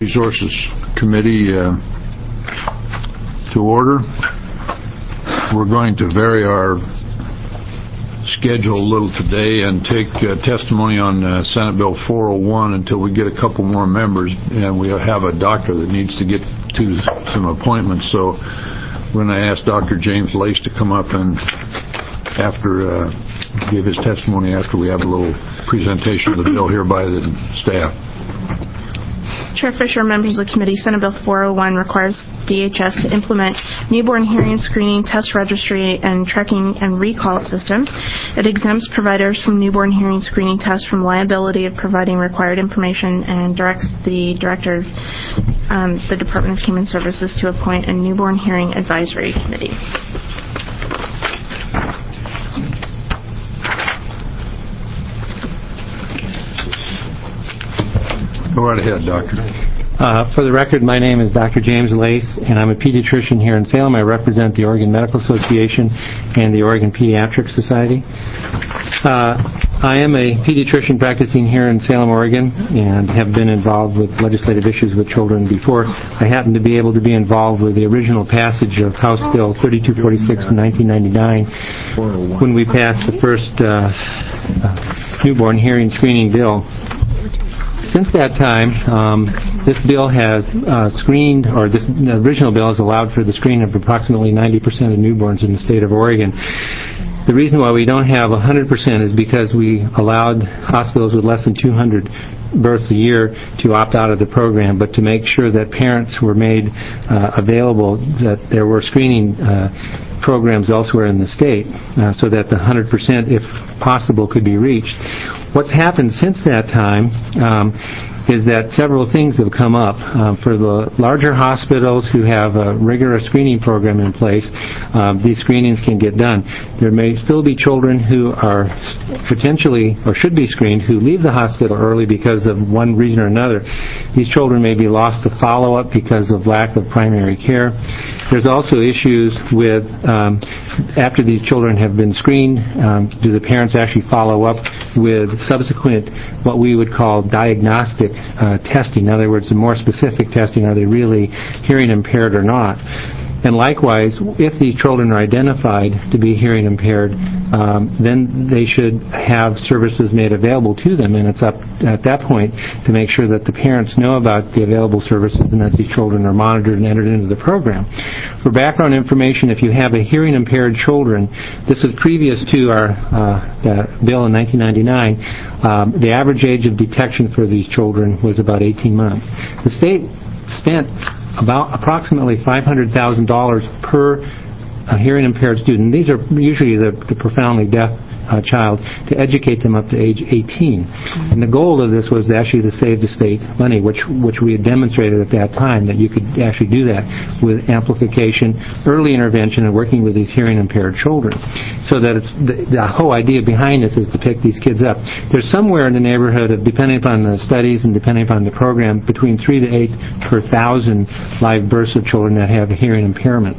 Resources Committee to order. We're going to vary our schedule a little today and take testimony on Senate Bill 401 until we get a couple more members, and we have a doctor that needs to get to some appointments. So we're going to ask Dr. James Lace to come up and give his testimony after we have a little presentation of the bill here by the staff. Chair Fisher, members of the committee, Senate Bill 401 requires DHS to implement newborn hearing screening, test registry, and tracking and recall system. It exempts providers from newborn hearing screening tests from liability of providing required information and directs the director of the Department of Human Services to appoint a newborn hearing advisory committee. Go right ahead, Doctor. For the record, my name is Dr. James Lace, and I'm a pediatrician here in Salem. I represent the Oregon Medical Association and the Oregon Pediatric Society. I am a pediatrician practicing here in Salem, Oregon, and have been involved with legislative issues with children before. I happen to be able to be involved with the original passage of House Bill 3246 in 1999 when we passed the first newborn hearing screening bill. Since that time, this bill has the original bill has allowed for the screening of approximately 90% of newborns in the state of Oregon. The reason why we don't have 100% is because we allowed hospitals with less than 200 births a year to opt out of the program, but to make sure that parents were made available, that there were screening programs elsewhere in the state so that the 100%, if possible, could be reached. What's happened since that time is that several things have come up. For the larger hospitals who have a rigorous screening program in place, these screenings can get done. There may still be children who are potentially or should be screened who leave the hospital early because of one reason or another. These children may be lost to follow-up because of lack of primary care. There's also issues with after these children have been screened, do the parents actually follow up with subsequent what we would call diagnostic testing? In other words, the more specific testing, are they really hearing impaired or not? And likewise, if these children are identified to be hearing impaired, then they should have services made available to them, and it's up at that point to make sure that the parents know about the available services and that these children are monitored and entered into the program. For background information, if you have a hearing impaired children, this is previous to our bill in 1999, the average age of detection for these children was about 18 months. The state spent about approximately $500,000 per hearing impaired student. These are usually the profoundly deaf child, to educate them up to age 18. And the goal of this was actually to save the state money, which we had demonstrated at that time that you could actually do that with amplification, early intervention, and working with these hearing impaired children. So that it's the whole idea behind this is to pick these kids up. There's somewhere in the neighborhood of, depending upon the studies and depending upon the program, between 3 to 8 per 1,000 live births of children that have a hearing impairment.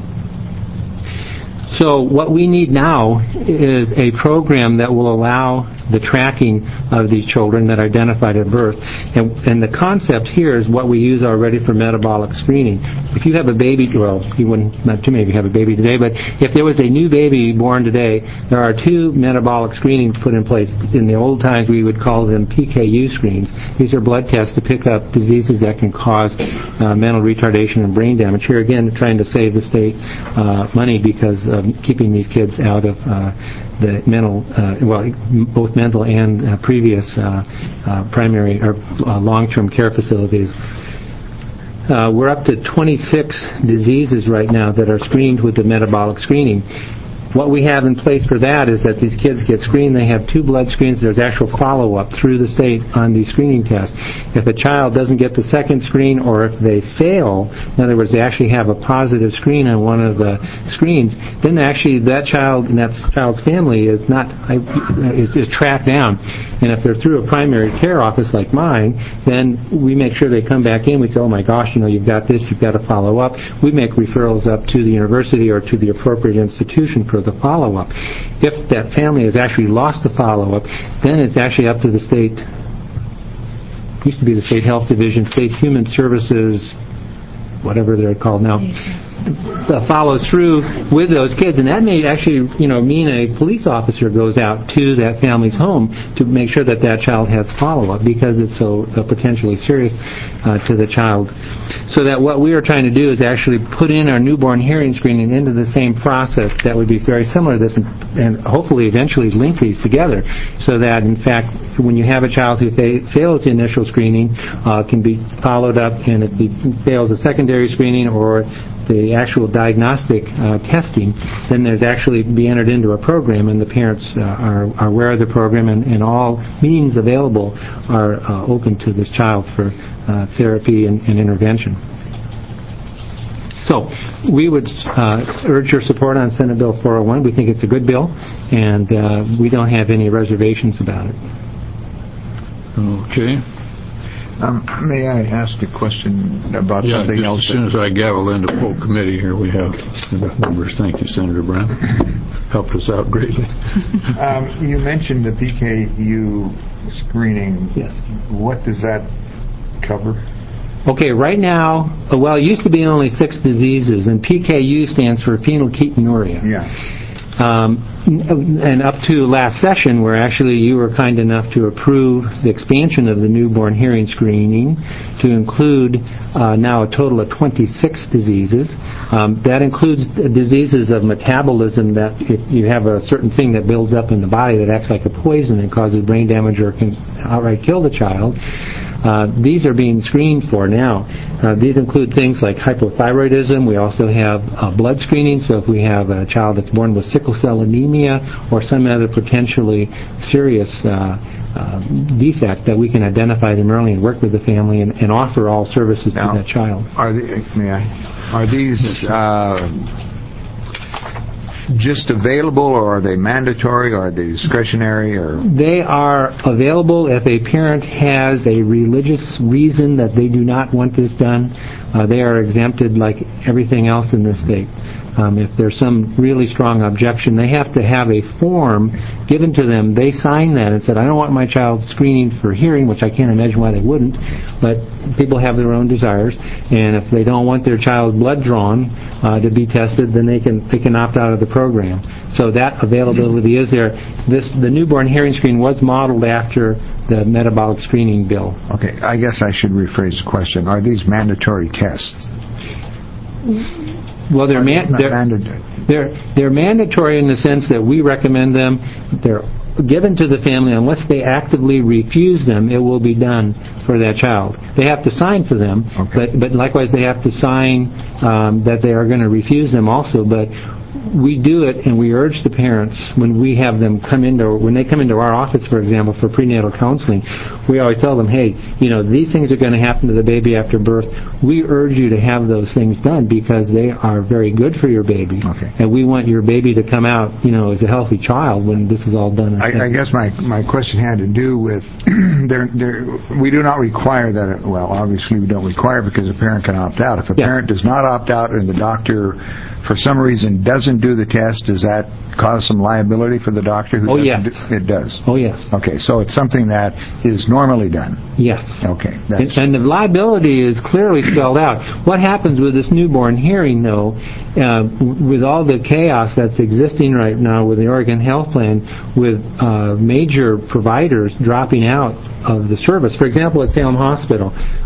So what we need now is a program that will allow the tracking of these children that are identified at birth. And the concept here is what we use already for metabolic screening. If you have a baby, well, you wouldn't, not too maybe have a baby today, but if there was a new baby born today, there are 2 metabolic screenings put in place. In the old times, we would call them PKU screens. These are blood tests to pick up diseases that can cause mental retardation and brain damage. Here again, trying to save the state money because of keeping these kids out of the mental, both mental and previous primary or long-term care facilities. We're up to 26 diseases right now that are screened with the metabolic screening. What we have in place for that is that these kids get screened. They have 2 blood screens. There's actual follow-up through the state on these screening tests. If a child doesn't get the second screen, or if they fail, in other words, they actually have a positive screen on one of the screens, then actually that child and that child's family is tracked down. And if they're through a primary care office like mine, then we make sure they come back in. We say, oh my gosh, you've got this, you've got to follow up. We make referrals up to the university or to the appropriate institution for the follow-up. If that family has actually lost the follow-up, then it's actually up to the state used to be the State Health Division, State Human Services, whatever they're called now, follows through with those kids, and that may actually, mean a police officer goes out to that family's home to make sure that that child has follow-up because it's so potentially serious to the child. So that what we are trying to do is actually put in our newborn hearing screening into the same process that would be very similar to this, and hopefully eventually link these together, so that in fact when you have a child who fails the initial screening, can be followed up, and if he fails a secondary screening or the actual diagnostic testing, then there's actually be entered into a program, and the parents are aware of the program, and all means available are open to this child for therapy and intervention. So we would urge your support on Senate Bill 401. We think it's a good bill, and we don't have any reservations about it. Okay. May I ask a question about something else? As soon as I gavel into full committee here, we have enough members. Thank you, Senator Brown. Helped us out greatly. You mentioned the PKU screening. Yes. What does that cover? Okay, right now, it used to be only 6 diseases, and PKU stands for phenylketonuria. Yeah. And up to last session, where actually you were kind enough to approve the expansion of the newborn hearing screening to include now a total of 26 diseases. That includes diseases of metabolism, that if you have a certain thing that builds up in the body that acts like a poison and causes brain damage or can outright kill the child. These are being screened for now. These include things like hypothyroidism. We also have blood screening, so if we have a child that's born with sickle cell anemia or some other potentially serious defect, that we can identify them early and work with the family and offer all services to that child. Are these just available, or are they mandatory, or are they discretionary? Or they are available if a parent has a religious reason that they do not want this done. They are exempted like everything else in this state. If there's some really strong objection, they have to have a form given to them. They sign that and said, I don't want my child screening for hearing, which I can't imagine why they wouldn't, but people have their own desires. And if they don't want their child's blood drawn to be tested, then they can opt out of the program. So that availability is there. The newborn hearing screen was modeled after the metabolic screening bill. Okay, I guess I should rephrase the question. Are these mandatory tests? Well, they're mandatory in the sense that we recommend them. They're given to the family. Unless they actively refuse them, it will be done for that child. They have to sign for them, okay. but likewise they have to sign that they are going to refuse them also. But we do it, and we urge the parents when they come into our office, for example, for prenatal counseling. We always tell them, hey, these things are going to happen to the baby after birth. We urge you to have those things done because they are very good for your baby, okay. And we want your baby to come out, as a healthy child when this is all done. I guess my question had to do with we do not require that. Well, obviously we don't require because a parent can opt out. If a parent does not opt out and the doctor, for some reason, doesn't do the test, does that cause some liability for the doctor? It does. Oh, yes. Okay, so it's something that is normally done. Yes. Okay. And the liability is clearly spelled out. What happens with this newborn hearing, though, with all the chaos that's existing right now with the Oregon Health Plan, with major providers dropping out of the service. For example, at Salem Hospital,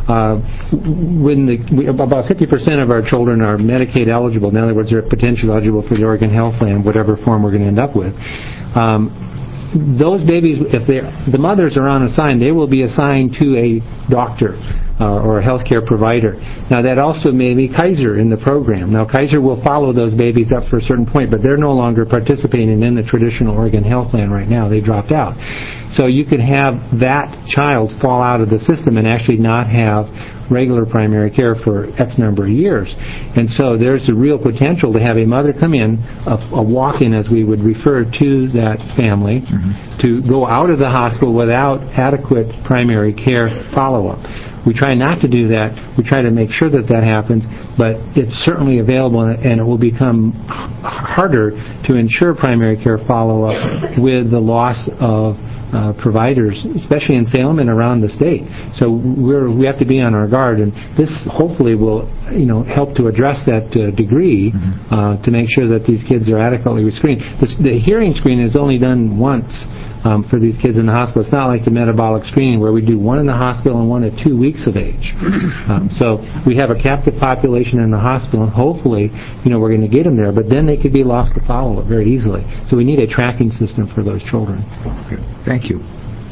about 50% of our children are Medicaid eligible. In other words, they're potentially eligible for the Oregon Health Plan, whatever form we're going to end up with. Those babies, if the mothers are unassigned, they will be assigned to a doctor or a healthcare provider. Now, that also may be Kaiser in the program. Now, Kaiser will follow those babies up for a certain point, but they're no longer participating in the traditional Oregon Health Plan right now. They dropped out. So you could have that child fall out of the system and actually not have regular primary care for X number of years. And so there's a real potential to have a mother come in, a walk-in as we would refer to that family, to go out of the hospital without adequate primary care follow-up. We try not to do that. We try to make sure that happens, but it's certainly available, and it will become harder to ensure primary care follow-up with the loss of providers, especially in Salem and around the state. So we have to be on our guard, and this hopefully will help to address that degree to make sure that these kids are adequately screened. The hearing screen is only done once for these kids in the hospital. It's not like the metabolic screening where we do one in the hospital and one at 2 weeks of age. So we have a captive population in the hospital, and hopefully, we're going to get them there, but then they could be lost to follow-up very easily. So we need a tracking system for those children. Okay. Thank you.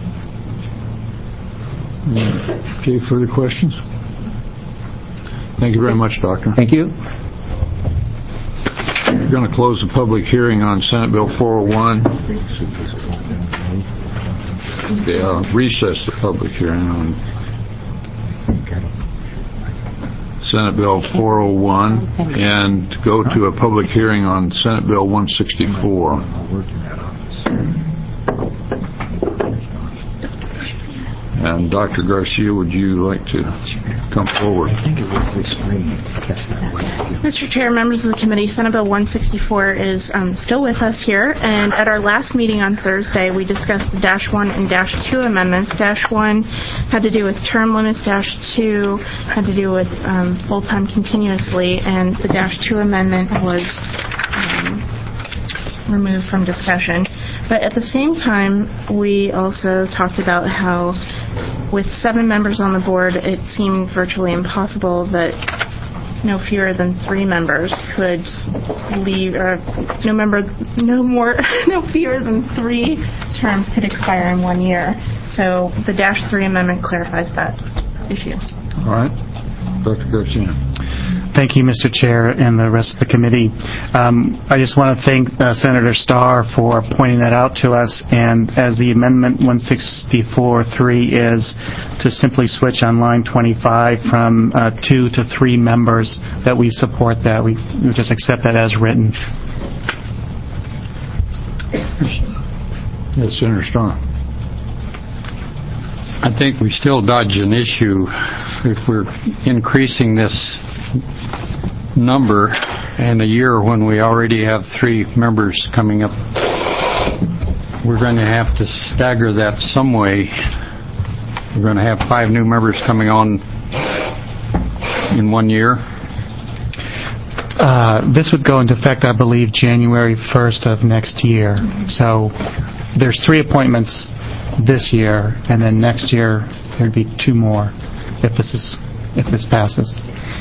Okay, further questions? Thank you very much, Doctor. Thank you. We're going to close the public hearing on Senate Bill 401. Recess the public hearing on Senate Bill 401 and go to a public hearing on Senate Bill 164. And Dr. Garcia, would you like to come forward? Mr. Chair, members of the committee, Senate Bill 164 is still with us here, and at our last meeting on Thursday, we discussed the Dash 1 and Dash 2 amendments. Dash 1 had to do with term limits, Dash 2 had to do with full-time continuously, and the Dash 2 amendment was removed from discussion. But at the same time, we also talked about how with 7 members on the board, it seemed virtually impossible that no fewer than 3 members could leave, or no fewer than 3 terms could expire in 1 year. So the Dash 3 amendment clarifies that issue. All right. Dr. Garcia. Thank you, Mr. Chair, and the rest of the committee. I just want to thank Senator Starr for pointing that out to us. And as the Amendment 164-3 is to simply switch on line 25 from 2 to 3 members, that we support that. We just accept that as written. Yes, Senator Starr. I think we still dodge an issue if we're increasing this number in a year when we already have 3 members coming up. We're going to have to stagger that some way. We're going to have 5 new members coming on in 1 year. This would go into effect, I believe, January 1st of next year. So there's 3 appointments this year, and then next year there'd be 2 more if this passes.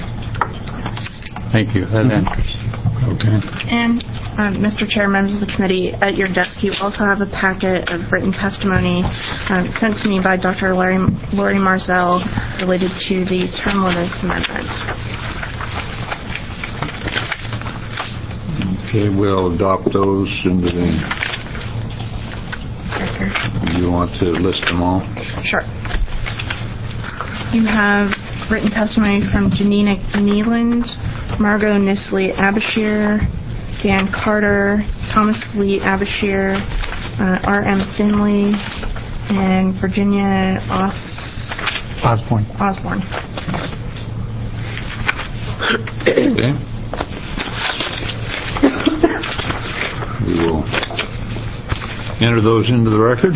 Thank you. That answers. Okay. And Mr. Chair, members of the committee, at your desk you also have a packet of written testimony sent to me by Dr. Lori Marzell related to the term limits amendment. Okay, we'll adopt those into the... You want to list them all? Sure. You have written testimony from Janina Neeland, Margot Nisley Abashir, Dan Carter, Thomas Lee Abashir, R.M. Finley, and Virginia Osborne. Okay. We will enter those into the record.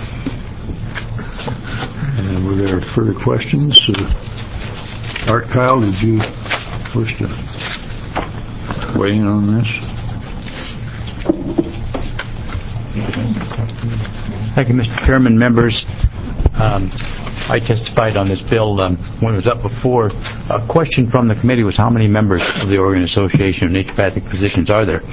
And were there further questions? Art Kyle, did you wish to weigh in on this? Thank you, Mr. Chairman, members. I testified on this bill when it was up before. A question from the committee was how many members of the Oregon Association of Naturopathic Physicians are there?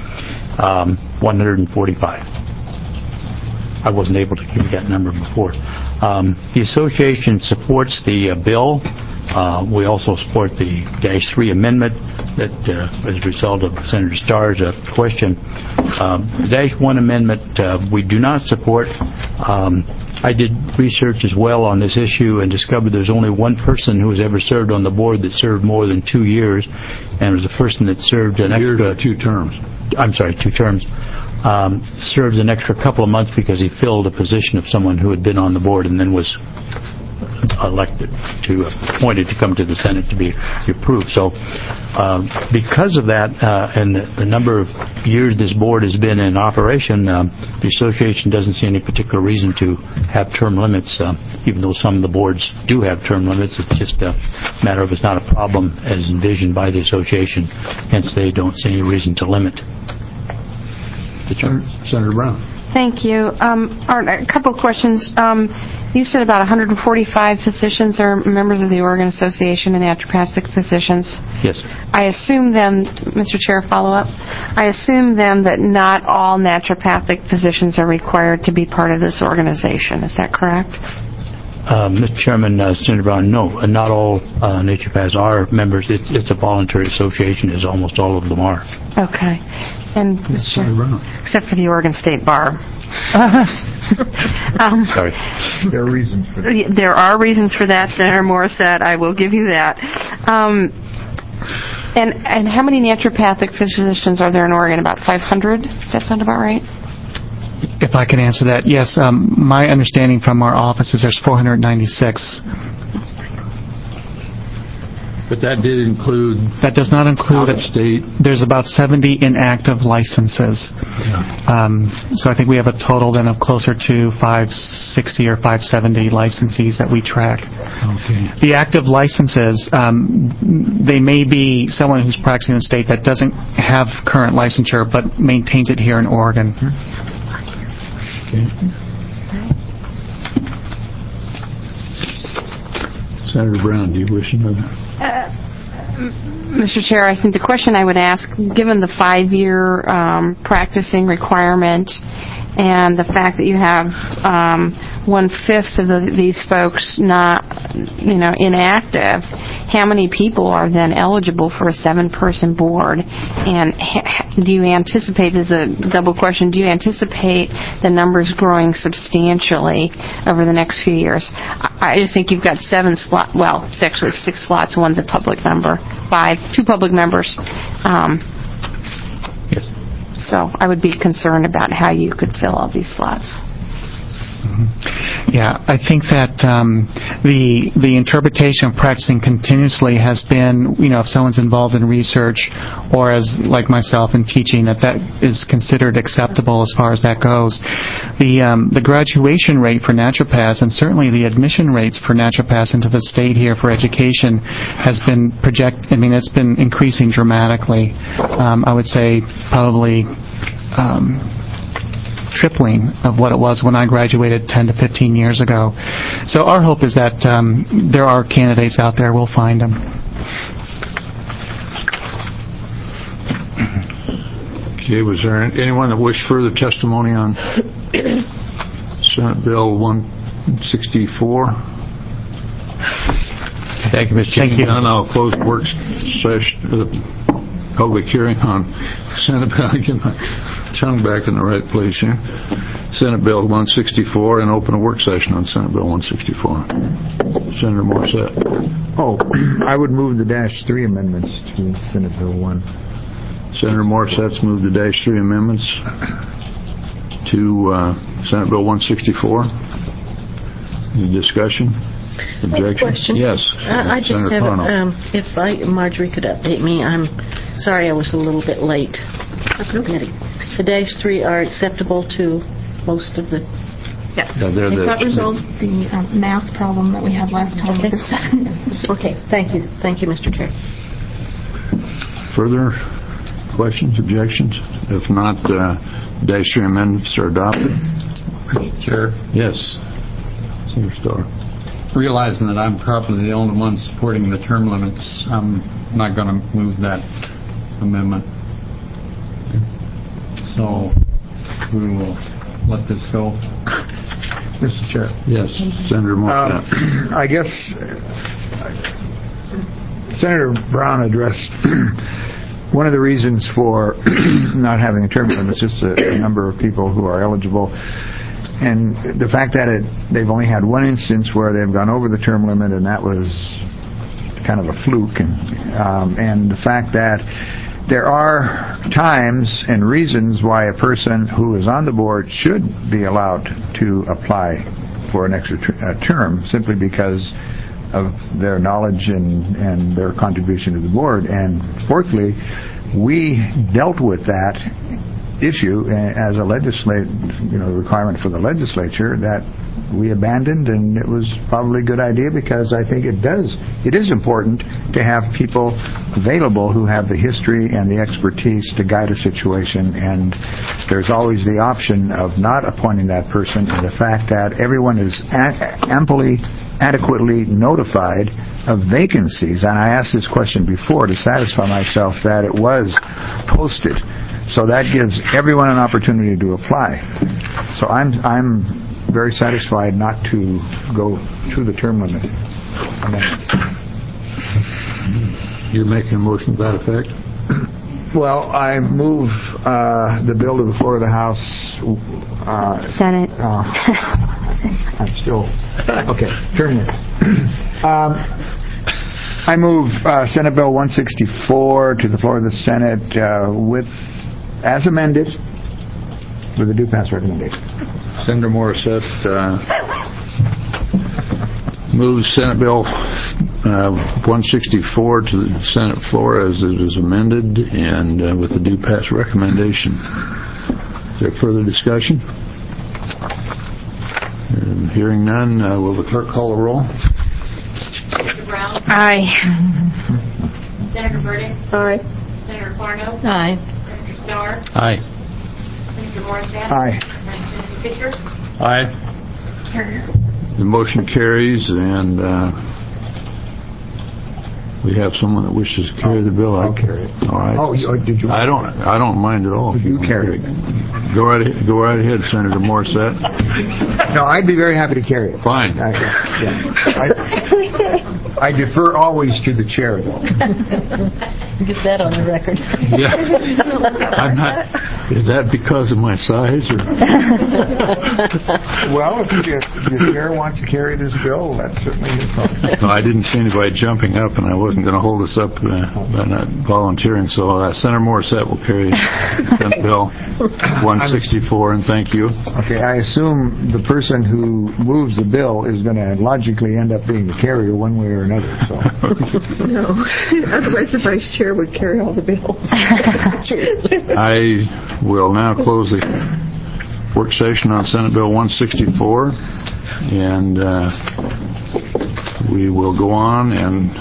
145. I wasn't able to give you that number before. The association supports the bill. We also support the Dash 3 amendment that as a result of Senator Starr's question. The Dash 1 amendment we do not support. I did research as well on this issue and discovered there's only one person who has ever served on the board that served more than 2 years, and it was a person that served an extra... 2 terms. I'm sorry, 2 terms. Served an extra couple of months because he filled a position of someone who had been on the board and then was appointed to come to the Senate to be approved. So because of that and the number of years this board has been in operation, the association doesn't see any particular reason to have term limits, even though some of the boards do have term limits. It's just a matter of it's not a problem as envisioned by the association, hence they don't see any reason to limit the term. Senator Brown. Thank you. Art, a couple of questions. You said about 145 physicians are members of the Oregon Association of Naturopathic Physicians. Yes. I assume then, Mr. Chair, follow-up, I assume then that not all naturopathic physicians are required to be part of this organization. Is that correct? Mr. Chairman, Senator Brown, no, not all naturopaths are members. It's a voluntary association, as almost all of them are. Okay. And Mr. Chair, except for the Oregon State Bar. Sorry. There are reasons for that. There are reasons for that, Senator Morris said. I will give you that. And how many naturopathic physicians are there in Oregon? About 500? Does that sound about right? If I can answer that, yes. My understanding from our office is there's 496. But that did include... That does not include... out-of-state. There's about 70 inactive licenses. Yeah. So I think we have a total then of closer to 560 or 570 licensees that we track. Okay. The active licenses, they may be someone who's practicing in the state that doesn't have current licensure but maintains it here in Oregon. Okay. Senator Brown, do you wish to know that? Mr. Chair, I think the question I would ask, given the 5-year practicing requirement and the fact that you have 1/5 of these folks not, inactive, how many people are then eligible for a 7-person board? And do you anticipate, this is a double question, do you anticipate the numbers growing substantially over the next few years? I just think you've got 7 slots, well, it's actually 6 slots, one's a public member, 2 public members. Yes. So I would be concerned about how you could fill all these slots. Yeah, I think that the interpretation of practicing continuously has been, if someone's involved in research or as like myself in teaching, that is considered acceptable as far as that goes. The graduation rate for naturopaths and certainly the admission rates for naturopaths into the state here for education has been it's been increasing dramatically. I would say probably tripling of what it was when I graduated 10 to 15 years ago. So our hope is that there are candidates out there. We'll find them. Okay, was there anyone that wished further testimony on Senate Bill 164? Thank you, Mr. Chairman. Now I'll close the work session, public hearing on Senate Bill. I get my tongue back in the right place here. Senate Bill 164 and open a work session on Senate Bill 164. Senator Morissette. I would move the -3 amendments to Senate Bill 1. Senator Morissette's moved the -3 amendments to Senate Bill 164. Any discussion? Objection? Question. Yes. I just Senator have, Parno. if Marjorie could update me, I'm sorry I was a little bit late. The -3 are acceptable to most of the... Yes. Yeah, That resolves the math problem that we had last time with the 7. Okay, thank you. Thank you, Mr. Chair. Further questions, objections? If not, -3 amendments are adopted. Chair, Yes. Senator Starr. realizing that I'm probably the only one supporting the term limits, I'm not going to move that amendment. So we will let this go. Mr. Chair. Yes. Senator Morissette. I guess Senator Brown addressed one of the reasons for not having a term limit is just a number of people who are eligible. And the fact that they've only had one instance where they've gone over the term limit, and that was kind of a fluke. And the fact that there are times and reasons why a person who is on the board should be allowed to apply for an extra term simply because of their knowledge and their contribution to the board. And fourthly, we dealt with that issue as a the requirement for the legislature that we abandoned, and it was probably a good idea because I think it is important to have people available who have the history and the expertise to guide a situation, and there's always the option of not appointing that person, and the fact that everyone is adequately notified of vacancies. And I asked this question before to satisfy myself that it was posted. So that gives everyone an opportunity to apply. So I'm very satisfied not to go through the term limit amendment. You're making a motion to that effect? Well, I move the bill to the floor of the House. Senate. I'm still... Okay, term limit. I move Senate Bill 164 to the floor of the Senate as amended, with a due pass recommendation. Senator Morissette moves Senate Bill 164 to the Senate floor as it is amended and with the due pass recommendation. Is there further discussion? Hearing none, will the clerk call the roll? Senator Brown? Aye. Senator Burdick? Aye. Senator Farno? Aye. Senator Starr? Aye. Senator Morissette? Aye. Senator Fisher? Aye. The motion carries, and we have someone that wishes to carry the bill. I'll carry it. All right. Oh, did you? I don't mind at all. If you carry it. Go right ahead, Senator Morissette. No, I'd be very happy to carry it. Fine. I defer always to the chair, though. Get that on the record. Yeah. I'm not. Is that because of my size? Or? Well, if the chair wants to carry this bill, that's certainly his problem. No, I didn't see anybody jumping up, and I wasn't going to hold us up by not volunteering. So Senator Morissette will carry Senate Bill 164, and thank you. Okay, I assume the person who moves the bill is going to logically end up being the carrier one way or another. So. No. Otherwise, the vice chair would carry all the bills. I will now close the work session on Senate Bill 164, and we will go on and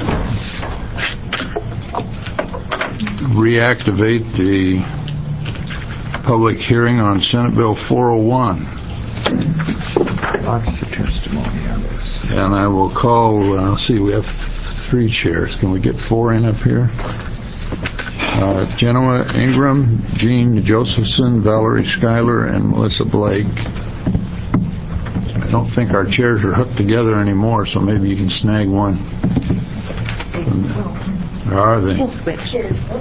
reactivate the public hearing on Senate Bill 401. Lots of testimony on this. And I will call, let's see, we have 3 chairs. Can we get 4 in up here? Genoa Ingram, Jean Josephson, Valerie Schuyler, and Melissa Blake. I don't think our chairs are hooked together anymore, so maybe you can snag one. Where are they? We'll switch.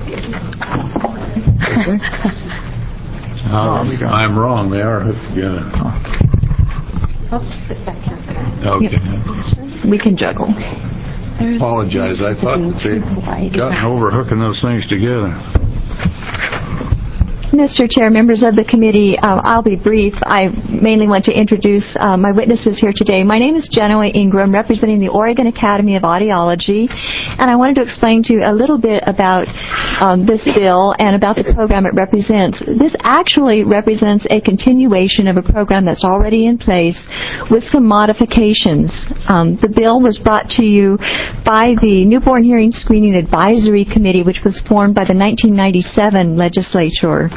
I'm wrong. They are hooked together. I'll just sit back here. Okay. We can juggle. Apologize. I thought that they'd gotten over hooking those things together. Mr. Chair, members of the committee, I'll be brief. I mainly want to introduce my witnesses here today. My name is Genoa Ingram, representing the Oregon Academy of Audiology, and I wanted to explain to you a little bit about this bill and about the program it represents. This actually represents a continuation of a program that's already in place with some modifications. The bill was brought to you by the Newborn Hearing Screening Advisory Committee, which was formed by the 1997 legislature.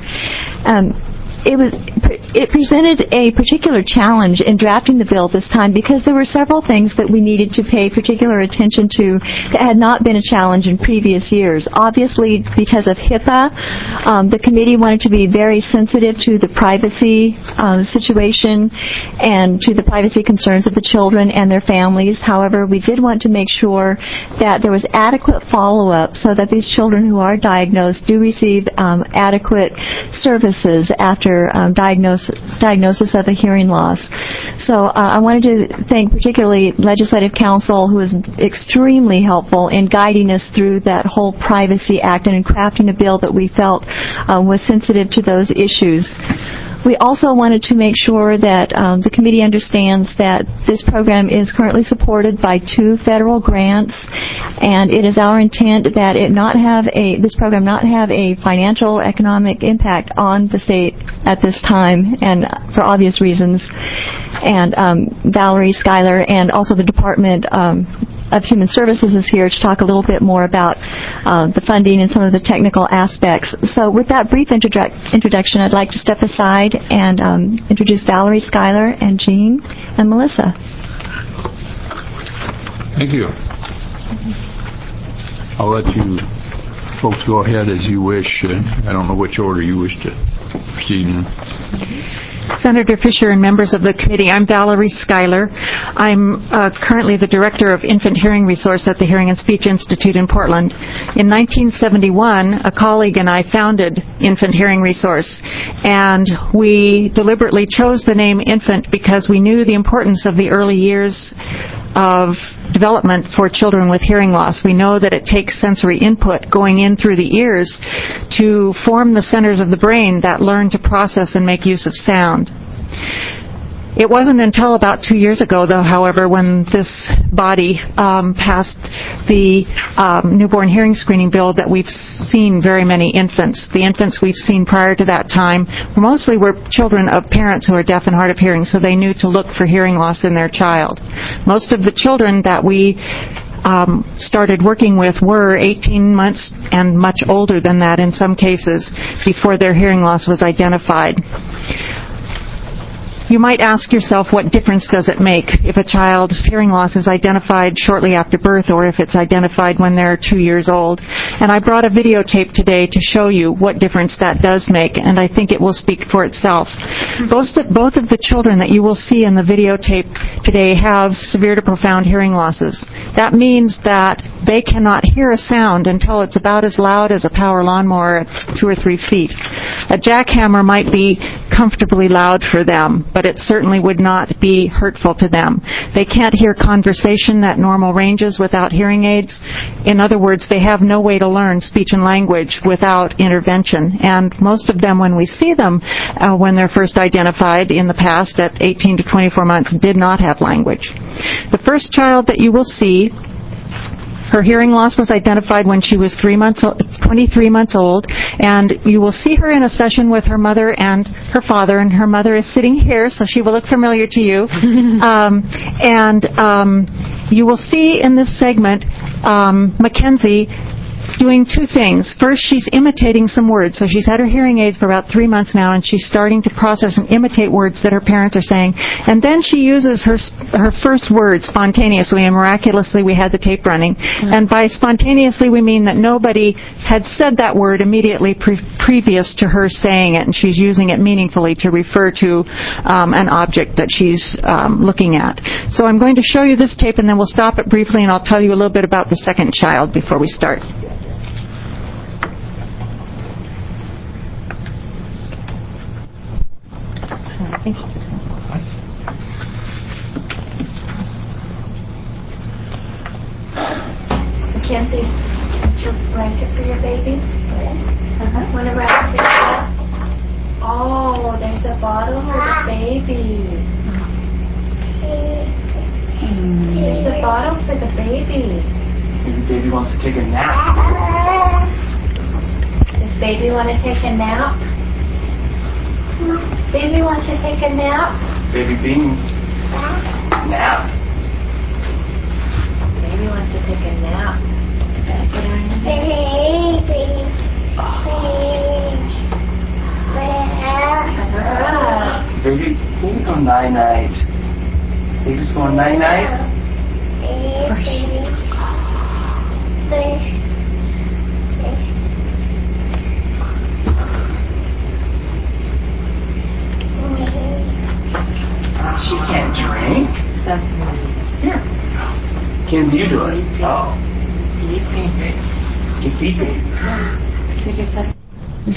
It presented a particular challenge in drafting the bill this time because there were several things that we needed to pay particular attention to that had not been a challenge in previous years. Obviously, because of HIPAA, the committee wanted to be very sensitive to the privacy situation and to the privacy concerns of the children and their families. However, we did want to make sure that there was adequate follow-up so that these children who are diagnosed do receive adequate services after diagnosis of a hearing loss. So I wanted to thank particularly Legislative Counsel, who was extremely helpful in guiding us through that whole Privacy Act and in crafting a bill that we felt was sensitive to those issues. We also wanted to make sure that the committee understands that this program is currently supported by 2 federal grants, and it is our intent that this program not have a financial economic impact on the state at this time, and for obvious reasons. And Valerie Schuyler and also the Department of Human Services is here to talk a little bit more about the funding and some of the technical aspects. So with that brief introduction, I'd like to step aside and introduce Valerie Schuyler and Jean and Melissa. Thank you. I'll let you folks go ahead as you wish. I don't know which order you wish to proceed in. Senator Fisher and members of the committee, I'm Valerie Schuyler. I'm currently the Director of Infant Hearing Resource at the Hearing and Speech Institute in Portland. In 1971, a colleague and I founded Infant Hearing Resource, and we deliberately chose the name infant because we knew the importance of the early years of development for children with hearing loss. We know that it takes sensory input going in through the ears to form the centers of the brain that learn to process and make use of sound. It wasn't until about 2 years ago, though, however, when this body passed the newborn hearing screening bill that we've seen very many infants. The infants we've seen prior to that time mostly were children of parents who are deaf and hard of hearing, so they knew to look for hearing loss in their child. Most of the children that we started working with were 18 months and much older than that in some cases before their hearing loss was identified. You might ask yourself, what difference does it make if a child's hearing loss is identified shortly after birth or if it's identified when they're 2 years old? And I brought a videotape today to show you what difference that does make, and I think it will speak for itself. Both of the children that you will see in the videotape today have severe to profound hearing losses. That means that they cannot hear a sound until it's about as loud as a power lawnmower at 2 or 3 feet. A jackhammer might be comfortably loud for them, but it certainly would not be hurtful to them. They can't hear conversation at normal ranges without hearing aids. In other words, they have no way to learn speech and language without intervention. And most of them, when we see them, when they're first identified in the past at 18 to 24 months, did not have language. The first child that you will see, her hearing loss was identified when she was 23 months old, and you will see her in a session with her mother and her father, and her mother is sitting here, so she will look familiar to you. You will see in this segment Mackenzie doing 2 things. First, she's imitating some words. So she's had her hearing aids for about 3 months now, and she's starting to process and imitate words that her parents are saying. And then she uses her first word spontaneously, and miraculously we had the tape running. And by spontaneously, we mean that nobody had said that word immediately previous to her saying it, and she's using it meaningfully to refer to an object that she's looking at. So I'm going to show you this tape, and then we'll stop it briefly, and I'll tell you a little bit about the second child before we start. Thank you. Mackenzie, your blanket for your baby? Want a blanket for your baby? Oh, there's a bottle for the baby. There's a bottle for the baby. Maybe baby wants to take a nap. Does baby want to take a nap? Baby wants to take a nap? Baby beans. Nap. Baby wants to take a nap. Baby. Baby, can you go night-night? Baby's going night-night? She can't drink. Here. Kenzie, you do it. Oh. Keep baby.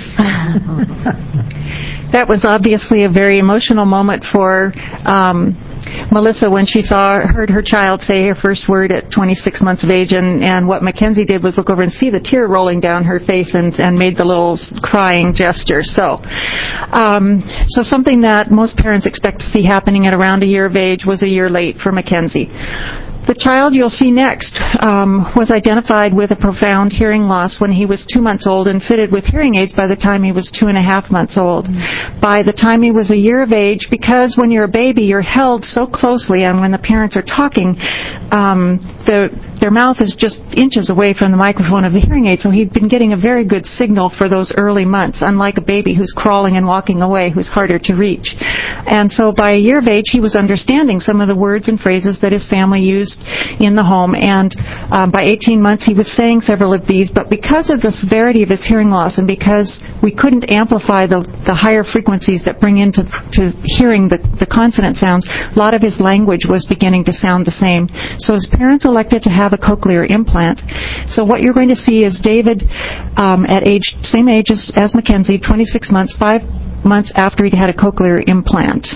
That was obviously a very emotional moment for Melissa, when she heard her child say her first word at 26 months of age, and what Mackenzie did was look over and see the tear rolling down her face and made the little crying gesture. So something that most parents expect to see happening at around a year of age was a year late for Mackenzie. The child you'll see next was identified with a profound hearing loss when he was 2 months old and fitted with hearing aids by the time he was 2.5 months old. By the time he was a year of age, because when you're a baby, you're held so closely, and when the parents are talking, their mouth is just inches away from the microphone of the hearing aid, so he'd been getting a very good signal for those early months, unlike a baby who's crawling and walking away, who's harder to reach. And so by a year of age, he was understanding some of the words and phrases that his family used in the home, and by 18 months he was saying several of these, but because of the severity of his hearing loss and because we couldn't amplify the higher frequencies that bring into hearing the consonant sounds, a lot of his language was beginning to sound the same. So his parents elected to have a cochlear implant. So what you're going to see is David at same age as Mackenzie, 26 months, 5 months after he'd had a cochlear implant.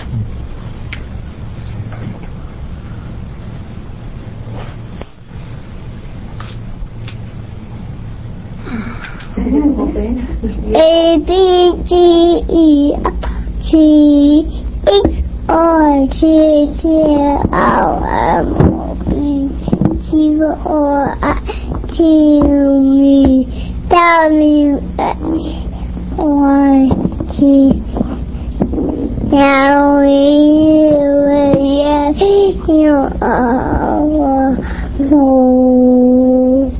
A, B, G, E, F, G, H, I, J, K, L, M, O, P, Q, R, I, T, U, W, X, Y, T, L, E, S, U, R, O.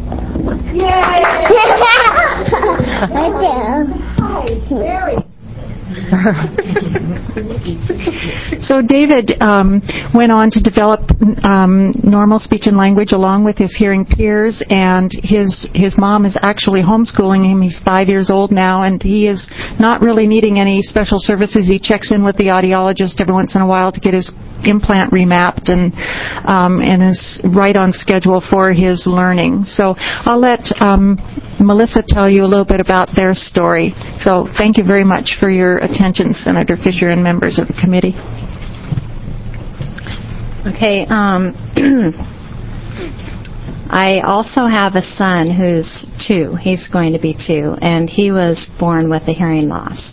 So David went on to develop normal speech and language along with his hearing peers, and his mom is actually homeschooling him. He's 5 years old now, and he is not really needing any special services. He checks in with the audiologist every once in a while to get his implant remapped, and is right on schedule for his learning. So I'll let Melissa tell you a little bit about their story. So thank you very much for your attention, Senator Fisher and members of the committee. Okay. I also have a son who's 2. He's going to be 2, and he was born with a hearing loss.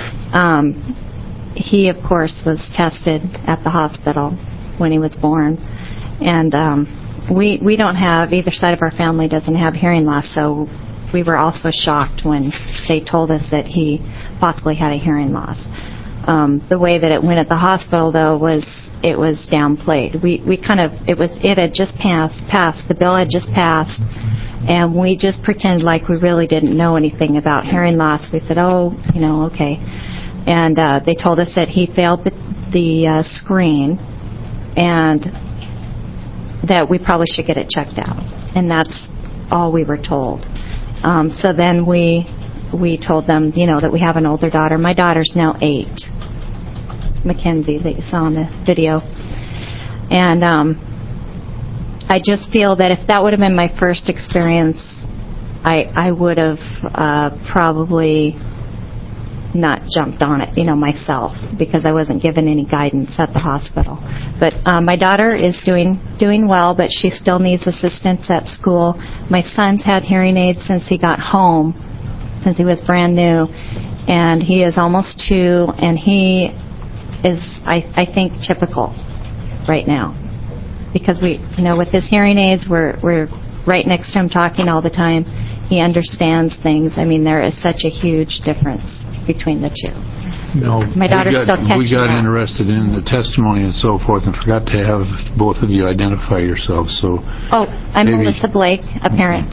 He, of course, was tested at the hospital when he was born, and we don't have, either side of our family doesn't have hearing loss, so we were also shocked when they told us that he possibly had a hearing loss. The way that it went at the hospital, though, was it was downplayed. It had just passed. The bill had just passed, and we just pretended like we really didn't know anything about hearing loss. We said, okay. And they told us that he failed the screen and that we probably should get it checked out. And that's all we were told. So then we told them, that we have an older daughter. My daughter's now 8, Mackenzie, that you saw in the video. And I just feel that if that would have been my first experience, I would have probably not jumped on it, myself, because I wasn't given any guidance at the hospital. But my daughter is doing well, but she still needs assistance at school. My son's had hearing aids since he got home, since he was brand new, and he is almost 2, and he is, I think, typical right now, because with his hearing aids, we're right next to him talking all the time. He understands things. I mean, there is such a huge difference between the 2. My daughter's still catching up. We got interested in the testimony and so forth and forgot to have both of you identify yourselves. So. Oh, I'm Melissa Blake, a parent.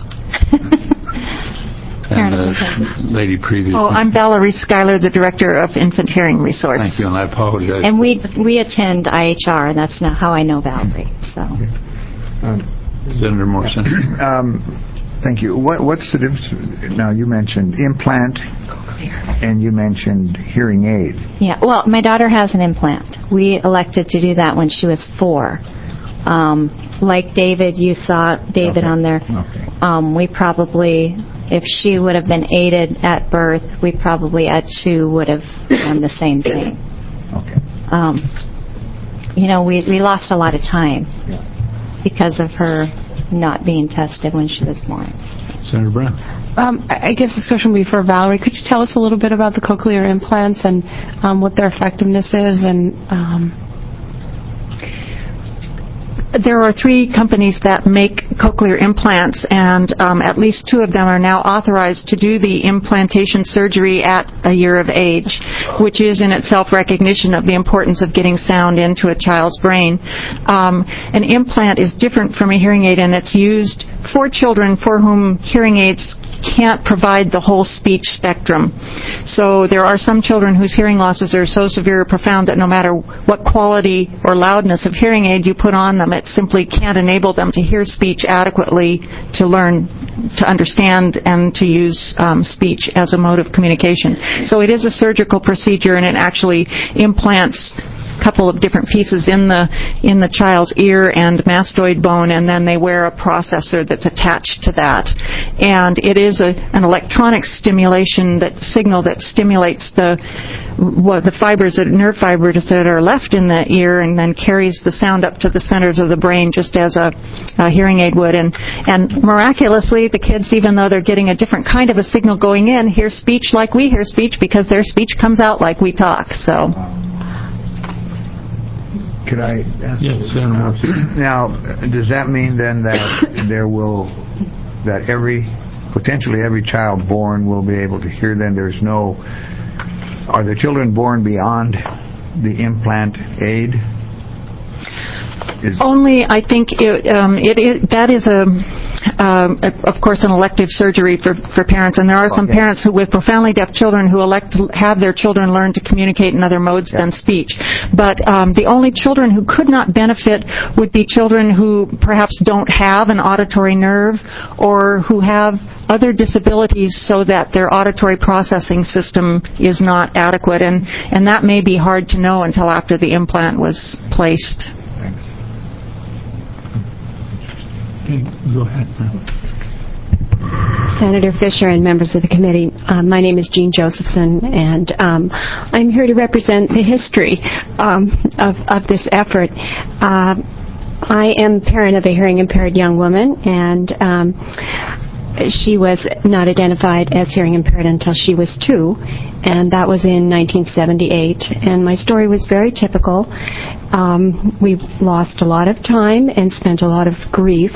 And the lady previous. Oh, I'm Valerie Schuyler, the Director of Infant Hearing Resource. Thank you, and I apologize. And we attend IHR, and that's not how I know Valerie. So. Senator Morrison. Thank you. What's the difference? Now, you mentioned implant, and you mentioned hearing aid. Yeah, well, my daughter has an implant. We elected to do that when she was 4. Like David, you saw David on there. Okay. We probably, if she would have been aided at birth, we probably at 2 would have done the same thing. Okay. we lost a lot of time because of her not being tested when she was born. Senator Brown. I guess this question will be for Valerie. Could you tell us a little bit about the cochlear implants and what their effectiveness is? And there are 3 companies that make cochlear implants, and at least 2 of them are now authorized to do the implantation surgery at a year of age, which is in itself recognition of the importance of getting sound into a child's brain. An implant is different from a hearing aid, and it's used for children for whom hearing aids can't provide the whole speech spectrum. So there are some children whose hearing losses are so severe or profound that no matter what quality or loudness of hearing aid you put on them, it simply can't enable them to hear speech adequately, to learn, to understand, and to use speech as a mode of communication. So it is a surgical procedure, and it actually implants couple of different pieces in the child's ear and mastoid bone, and then they wear a processor that's attached to that. And it is an electronic stimulation signal that stimulates the fibers, nerve fibers that are left in the ear, and then carries the sound up to the centers of the brain just as a hearing aid would. And miraculously, the kids, even though they're getting a different kind of a signal going in, hear speech like we hear speech because their speech comes out like we talk. So. Could I ask? Yes, now, does that mean then that potentially every child born will be able to hear then? Are the children born beyond the implant aid? Only, I think, that is of course, an elective surgery for parents, and there are some parents with profoundly deaf children who elect to have their children learn to communicate in other modes than speech. But the only children who could not benefit would be children who perhaps don't have an auditory nerve or who have other disabilities so that their auditory processing system is not adequate, and that may be hard to know until after the implant was placed. Go ahead. Senator Fisher and members of the committee, my name is Jean Josephson, and I'm here to represent the history of this effort. I am the parent of a hearing-impaired young woman, and she was not identified as hearing impaired until she was 2, and that was in 1978. And my story was very typical. We lost a lot of time and spent a lot of grief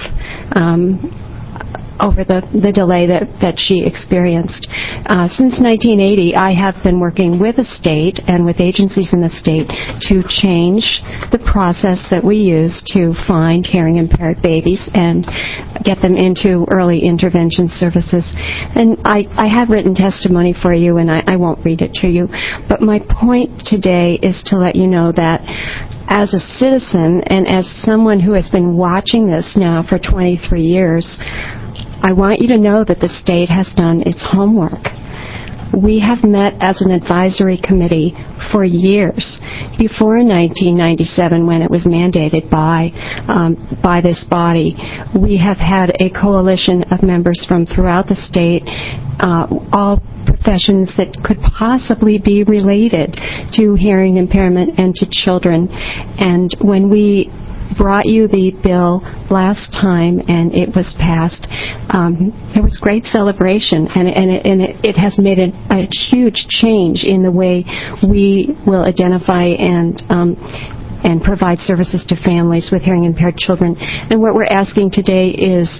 over the delay that she experienced. Since 1980, I have been working with the state and with agencies in the state to change the process that we use to find hearing-impaired babies and get them into early intervention services. And I have written testimony for you, and I won't read it to you, but my point today is to let you know that as a citizen and as someone who has been watching this now for 23 years, I want you to know that the state has done its homework. We have met as an advisory committee for years, before 1997 when it was mandated by this body. We have had a coalition of members from throughout the state, all professions that could possibly be related to hearing impairment and to children. And when we brought you the bill last time and it was passed, there was great celebration, and it has made a huge change in the way we will identify and provide services to families with hearing impaired children. And what we're asking today is,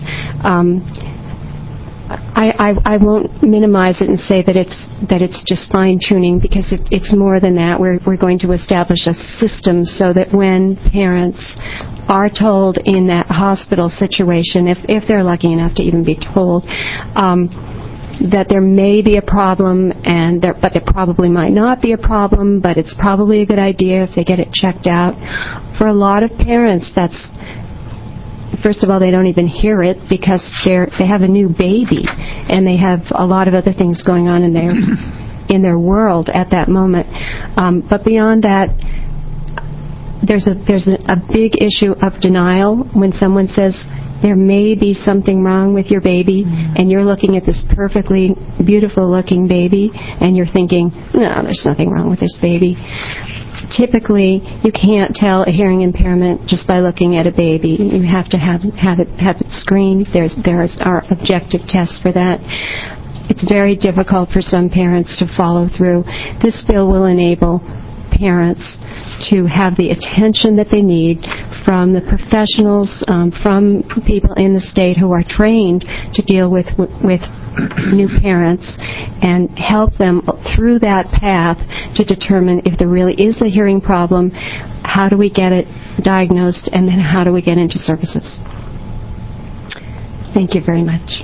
I won't minimize it and say that it's just fine-tuning, because it's more than that. We're going to establish a system so that when parents are told in that hospital situation, if they're lucky enough to even be told, that there may be a problem, but there probably might not be a problem, but it's probably a good idea if they get it checked out. For a lot of parents, that's, first of all, they don't even hear it because they have a new baby and they have a lot of other things going on in their world at that moment. But beyond that, there's a big issue of denial when someone says there may be something wrong with your baby, and you're looking at this perfectly beautiful looking baby and you're thinking, no, there's nothing wrong with this baby. typically, you can't tell a hearing impairment just by looking at a baby. You have to have it screened. There are objective tests for that. It's very difficult for some parents to follow through. This bill will enable parents to have the attention that they need from the professionals, from people in the state who are trained to deal with new parents, and help them through that path to determine if there really is a hearing problem, how do we get it diagnosed, and then how do we get into services. Thank you very much.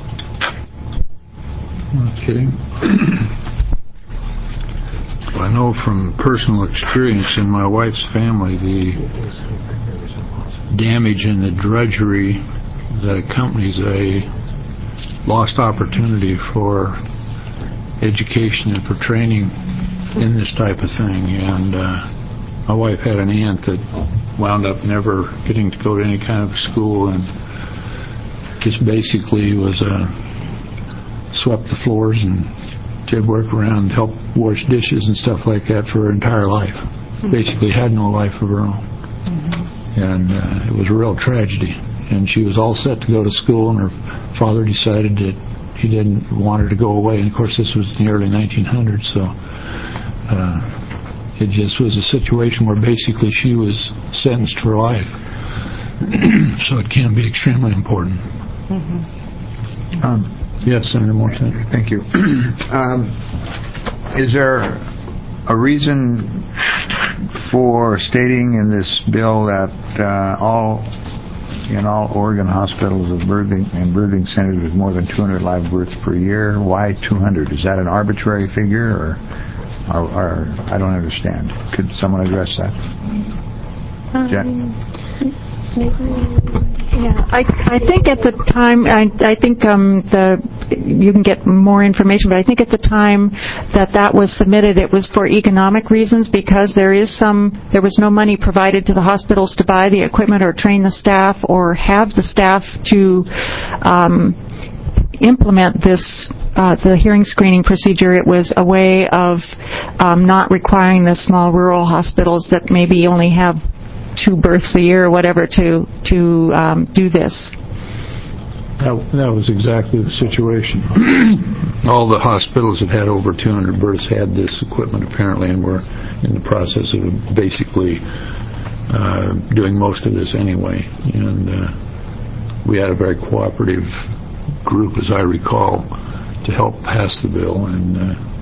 Okay. I know from personal experience in my wife's family the damage and the drudgery that accompanies a lost opportunity for education and for training in this type of thing. And my wife had an aunt that wound up never getting to go to any kind of school and just basically was swept the floors and did work around, helped wash dishes and stuff like that for her entire life. Basically had no life of her own. And it was a real tragedy. And she was all set to go to school, and her father decided that he didn't want her to go away. And of course, this was in the early 1900s, so it just was a situation where basically she was sentenced for life. So it can be extremely important. Yes, Senator Morton. Thank you. Is there a reason for stating in this bill that in all Oregon hospitals and birthing centers there's more than 200 live births per year? Why 200? Is that an arbitrary figure, or I don't understand? Could someone address that? Jen? Yeah, I think at the time, I think you can get more information, but I think at the time that was submitted, it was for economic reasons, because there was no money provided to the hospitals to buy the equipment or train the staff or have the staff to implement the hearing screening procedure. It was a way of not requiring the small rural hospitals that maybe only have 2 births a year or whatever to do this. That was exactly the situation. All the hospitals that had over 200 births had this equipment apparently, and were in the process of basically doing most of this anyway. And we had a very cooperative group, as I recall, to help pass the bill. And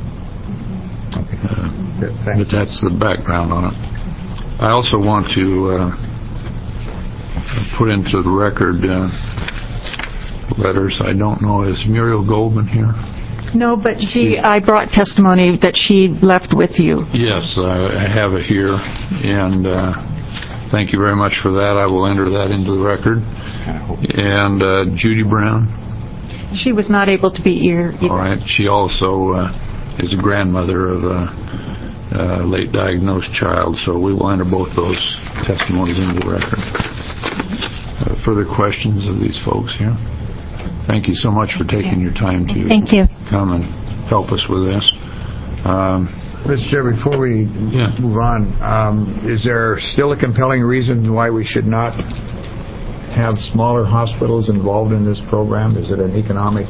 but that's the background on it. I also want to put into the record letters. I don't know, is Muriel Goldman here? No, but I brought testimony that she left with you. Yes, I have it here, and thank you very much for that. I will enter that into the record. And Judy Brown? She was not able to be here either. All right. She also is a grandmother of a late diagnosed child, so we will enter both those testimonies into the record. Further questions of these folks here? Thank you so much for taking your time to come and help us with this. Mr. Chair, before we move on, is there still a compelling reason why we should not have smaller hospitals involved in this program? Is it an economic?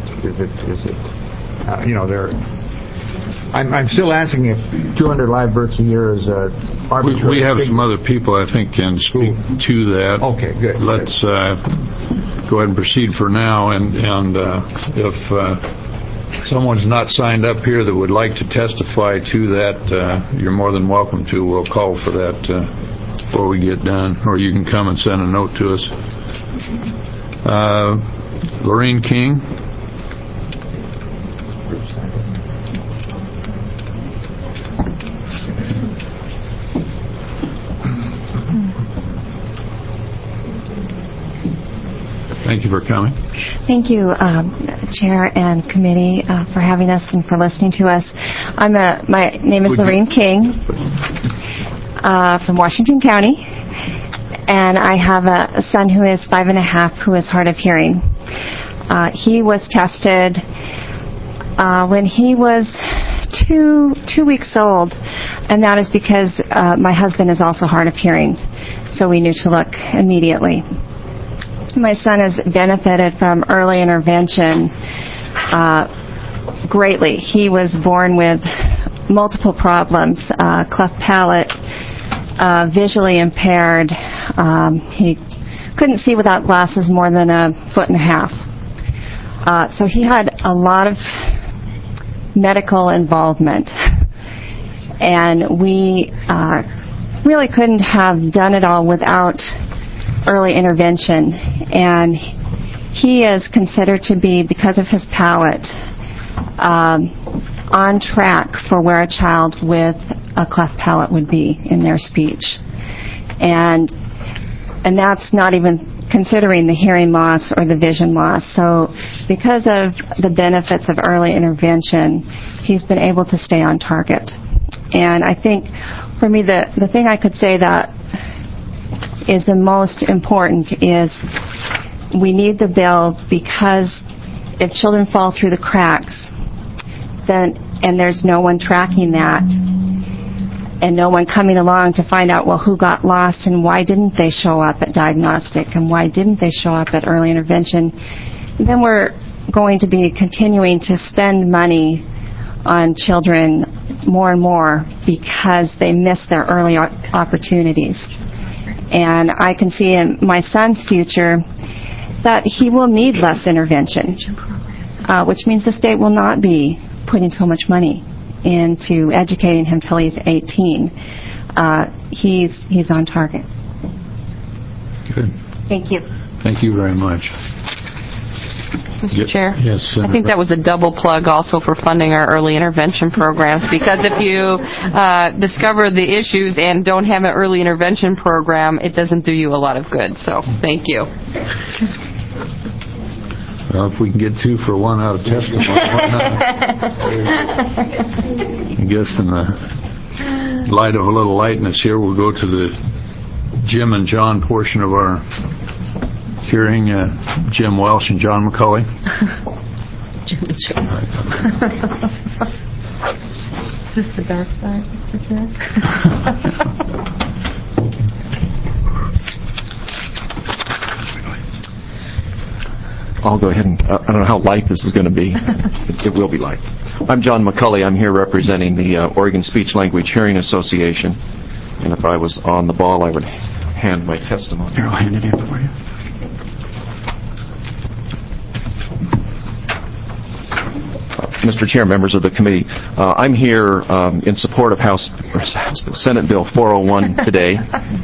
I'm still asking if 200 live births a year is arbitrary. We have some other people I think can speak to that. Okay, good. Let's go ahead and proceed for now. And if someone's not signed up here that would like to testify to that, you're more than welcome to. We'll call for that before we get done, or you can come and send a note to us. Lorraine King. Thank you for coming. Thank you, Chair and committee, for having us and for listening to us. My name is Lorraine King from Washington County, and I have a son who is 5.5 who is hard of hearing. He was tested when he was 2 weeks old, and that is because my husband is also hard of hearing, so we knew to look immediately. My son has benefited from early intervention greatly. He was born with multiple problems, cleft palate, visually impaired. He couldn't see without glasses more than 1.5 feet. So he had a lot of medical involvement, and we really couldn't have done it all without early intervention. And he is considered to be, because of his palate, on track for where a child with a cleft palate would be in their speech. And that's not even considering the hearing loss or the vision loss. So because of the benefits of early intervention, he's been able to stay on target. And I think, for me, the thing I could say that is the most important is we need the bill, because if children fall through the cracks, and there's no one tracking that, and no one coming along to find out, well, who got lost and why didn't they show up at diagnostic and why didn't they show up at early intervention, then we're going to be continuing to spend money on children more and more because they miss their early opportunities. And I can see in my son's future that he will need less intervention, which means the state will not be putting so much money into educating him till he's 18. He's on target. Good. Thank you. Thank you very much. Mr. Chair? Yes, Senator. I think that was a double plug also for funding our early intervention programs, because if you discover the issues and don't have an early intervention program, it doesn't do you a lot of good. So thank you. Well, if we can get 2 for 1 out of testimony, why not? I guess in the light of a little lightness here, we'll go to the Jim and John portion of our hearing. Jim Welsh and John McCulley. Jim and John. Is this the dark side, Mr. Chair? I'll go ahead and, I don't know how light this is going to be. It will be light. I'm John McCulley. I'm here representing the Oregon Speech Language Hearing Association. And if I was on the ball, I would hand my testimony. Here, I'll hand it in for you. Mr. Chair, members of the committee, I'm here in support of Senate Bill 401 today.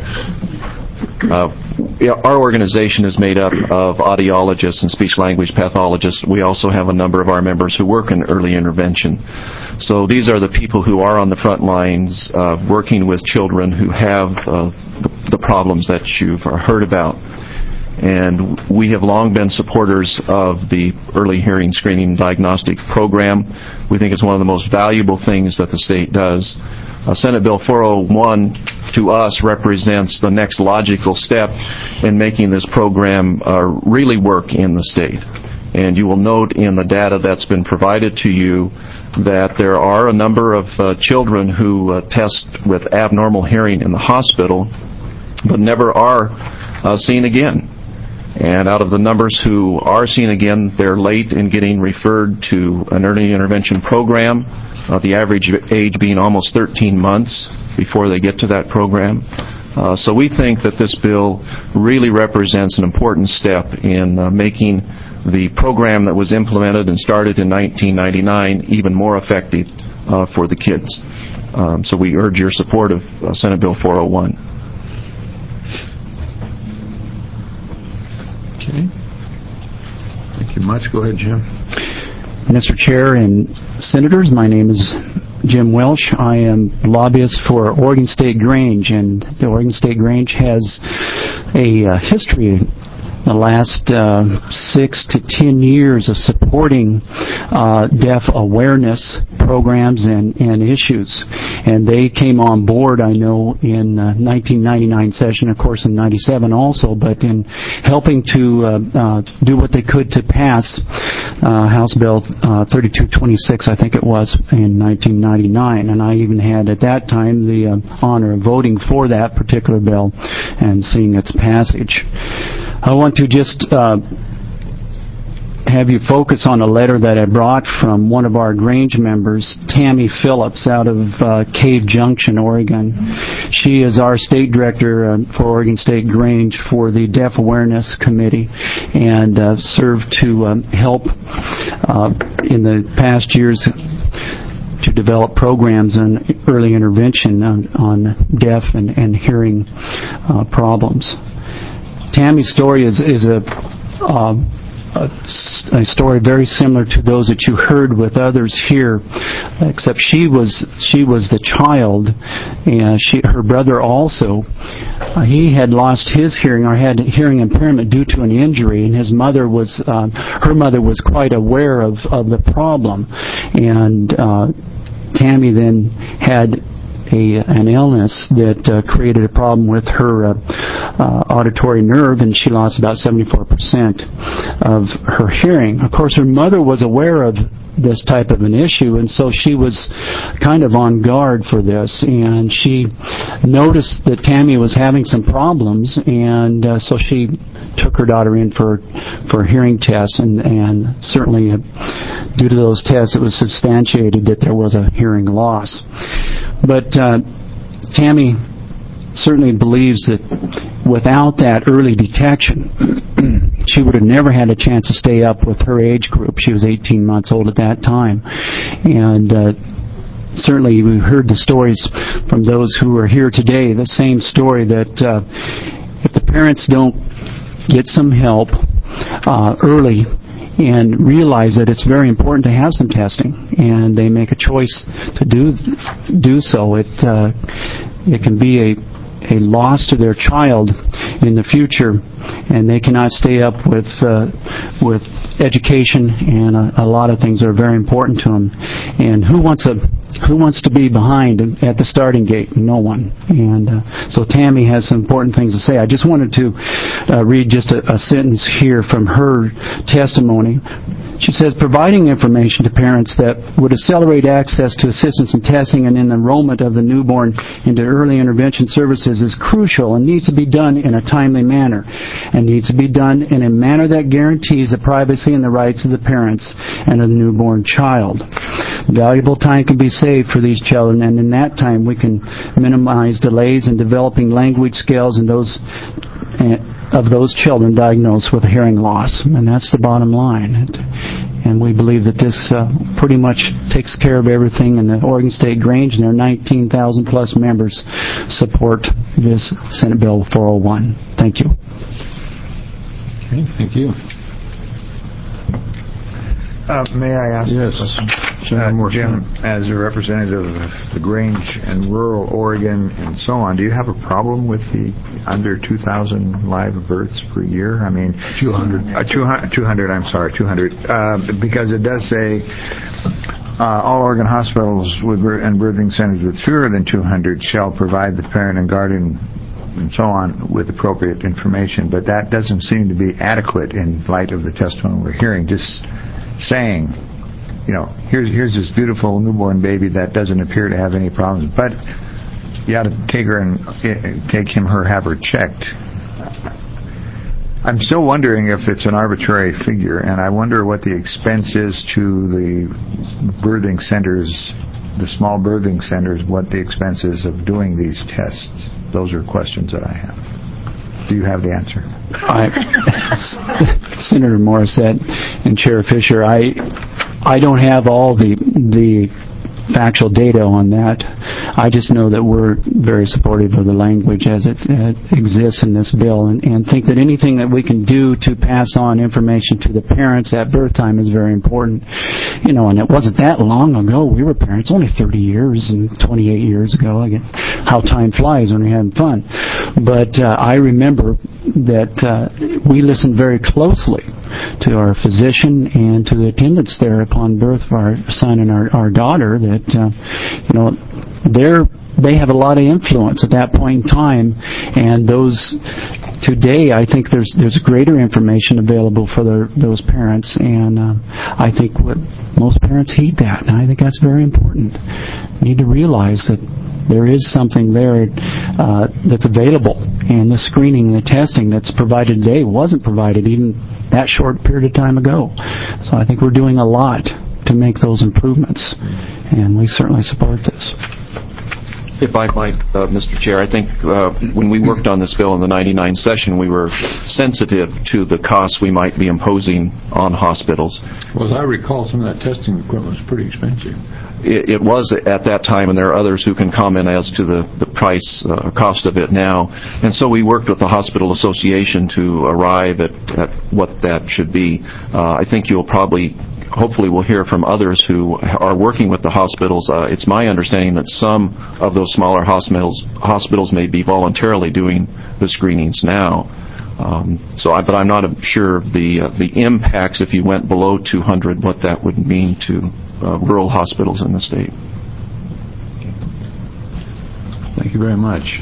Our organization is made up of audiologists and speech-language pathologists. We also have a number of our members who work in early intervention. So these are the people who are on the front lines working with children who have the problems that you've heard about. And we have long been supporters of the early hearing screening diagnostic program. We think it's one of the most valuable things that the state does. Senate Bill 401 to us represents the next logical step in making this program really work in the state. And you will note in the data that's been provided to you that there are a number of children who test with abnormal hearing in the hospital but never are seen again. And out of the numbers who are seen again, they're late in getting referred to an early intervention program, the average age being almost 13 months before they get to that program. So we think that this bill really represents an important step in making the program that was implemented and started in 1999 even more effective for the kids. So we urge your support of Senate Bill 401. Okay. Thank you much. Go ahead, Jim. Mr. Chair and Senators, my name is Jim Welsh. I am a lobbyist for Oregon State Grange, and the Oregon State Grange has a history the last 6 to 10 years of supporting deaf awareness programs and issues. And they came on board, I know, in 1999 session, of course in 97 also, but in helping to do what they could to pass House Bill 3226, I think it was, in 1999. And I even had at that time the honor of voting for that particular bill and seeing its passage. I want to just have you focus on a letter that I brought from one of our Grange members, Tammy Phillips, out of Cave Junction, Oregon. She is our state director for Oregon State Grange for the Deaf Awareness Committee, and served to help in the past years to develop programs on early intervention on deaf and hearing problems. Tammy's story is a story very similar to those that you heard with others here, except she was the child, and her brother also. He had lost his hearing or had hearing impairment due to an injury, and her mother was quite aware of the problem, and Tammy then had an illness that created a problem with her auditory nerve, and she lost about 74% of her hearing. Of course, her mother was aware of this type of an issue, and so she was kind of on guard for this, and she noticed that Tammy was having some problems, and so she took her daughter in for hearing tests, and certainly due to those tests it was substantiated that there was a hearing loss. But Tammy certainly believes that without that early detection, she would have never had a chance to stay up with her age group. She was 18 months old at that time. And certainly we heard the stories from those who are here today, the same story that if the parents don't get some help early and realize that it's very important to have some testing, and they make a choice to do so, it can be a loss to their child in the future, and they cannot stay up with education, and a lot of things are very important to them. And who wants to be behind at the starting gate? No one. And so Tammy has some important things to say. I just wanted to read just a sentence here from her testimony. She says, providing information to parents that would accelerate access to assistance in testing and in enrollment of the newborn into early intervention services is crucial and needs to be done in a timely manner, and needs to be done in a manner that guarantees the privacy and the rights of the parents and of the newborn child. Valuable time can be saved for these children, and in that time we can minimize delays in developing language skills and those of those children diagnosed with hearing loss. And that's the bottom line. And we believe that this pretty much takes care of everything, and the Oregon State Grange and their 19,000 plus members support this Senate Bill 401. Thank you. Okay, thank you. May I ask? Yes. Jim, as a representative of the Grange and rural Oregon and so on, do you have a problem with the under 2,000 live births per year? I mean, 200. 200. I'm sorry, 200. Because it does say all Oregon hospitals and birthing centers with fewer than 200 shall provide the parent and guardian and so on with appropriate information, but that doesn't seem to be adequate in light of the testimony we're hearing. Just saying, here's this beautiful newborn baby that doesn't appear to have any problems, but you ought to take have her checked. I'm still wondering if it's an arbitrary figure, and I wonder what the expense is to the birthing centers, the small birthing centers, what the expense is of doing these tests. Those are questions that I have. Do you have the answer? Senator Morissette and Chair Fisher, I don't have all the factual data on that. I just know that we're very supportive of the language as it exists in this bill, and think that anything that we can do to pass on information to the parents at birth time is very important. And it wasn't that long ago we were parents, only 30 years and 28 years ago. Again, how time flies when you're having fun. But I remember that we listened very closely to our physician and to the attendants there upon birth of our son and our daughter that, they have a lot of influence at that point in time, and today I think there's greater information available for those parents, and I think most parents heed that, and I think that's very important. We need to realize that there is something there that's available, and the screening and the testing that's provided today wasn't provided even that short period of time ago. So I think we're doing a lot to make those improvements, and we certainly support this. If I might, Mr. Chair, I think when we worked on this bill in the 99 session, we were sensitive to the costs we might be imposing on hospitals. Well, as I recall, some of that testing equipment was pretty expensive. It was at that time, and there are others who can comment as to the price, cost of it now. And so we worked with the Hospital Association to arrive at what that should be. I think hopefully we'll hear from others who are working with the hospitals. It's my understanding that some of those smaller hospitals may be voluntarily doing the screenings now. But I'm not sure of the impacts if you went below 200, what that would mean to rural hospitals in the state. Thank you very much.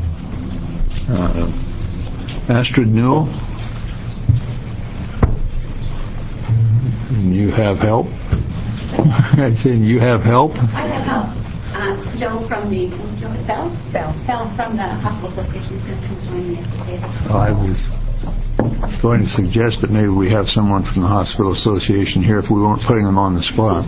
Astrid Newell? You have help? I said you have help? I have help. Joe from the Hospital Association is going to join me at the table. I was going to suggest that maybe we have someone from the Hospital Association here if we weren't putting them on the spot.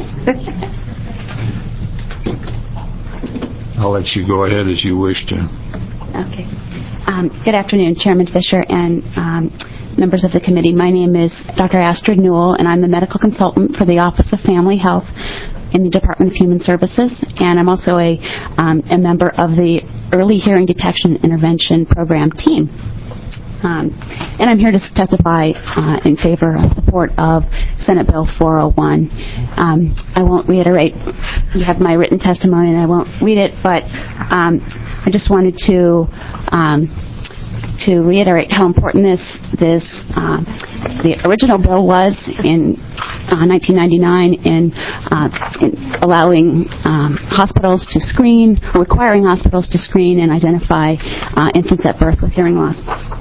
I'll let you go ahead as you wish to. Okay. Good afternoon, Chairman Fisher and members of the committee. My name is Dr. Astrid Newell, and I'm the medical consultant for the Office of Family Health in the Department of Human Services, and I'm also a member of the Early Hearing Detection Intervention Program team. And I'm here to testify in favor of support of Senate Bill 401. I won't reiterate, you have my written testimony and I won't read it, but I just wanted to reiterate how important the original bill was in 1999 in allowing hospitals to screen, or requiring hospitals to screen and identify infants at birth with hearing loss.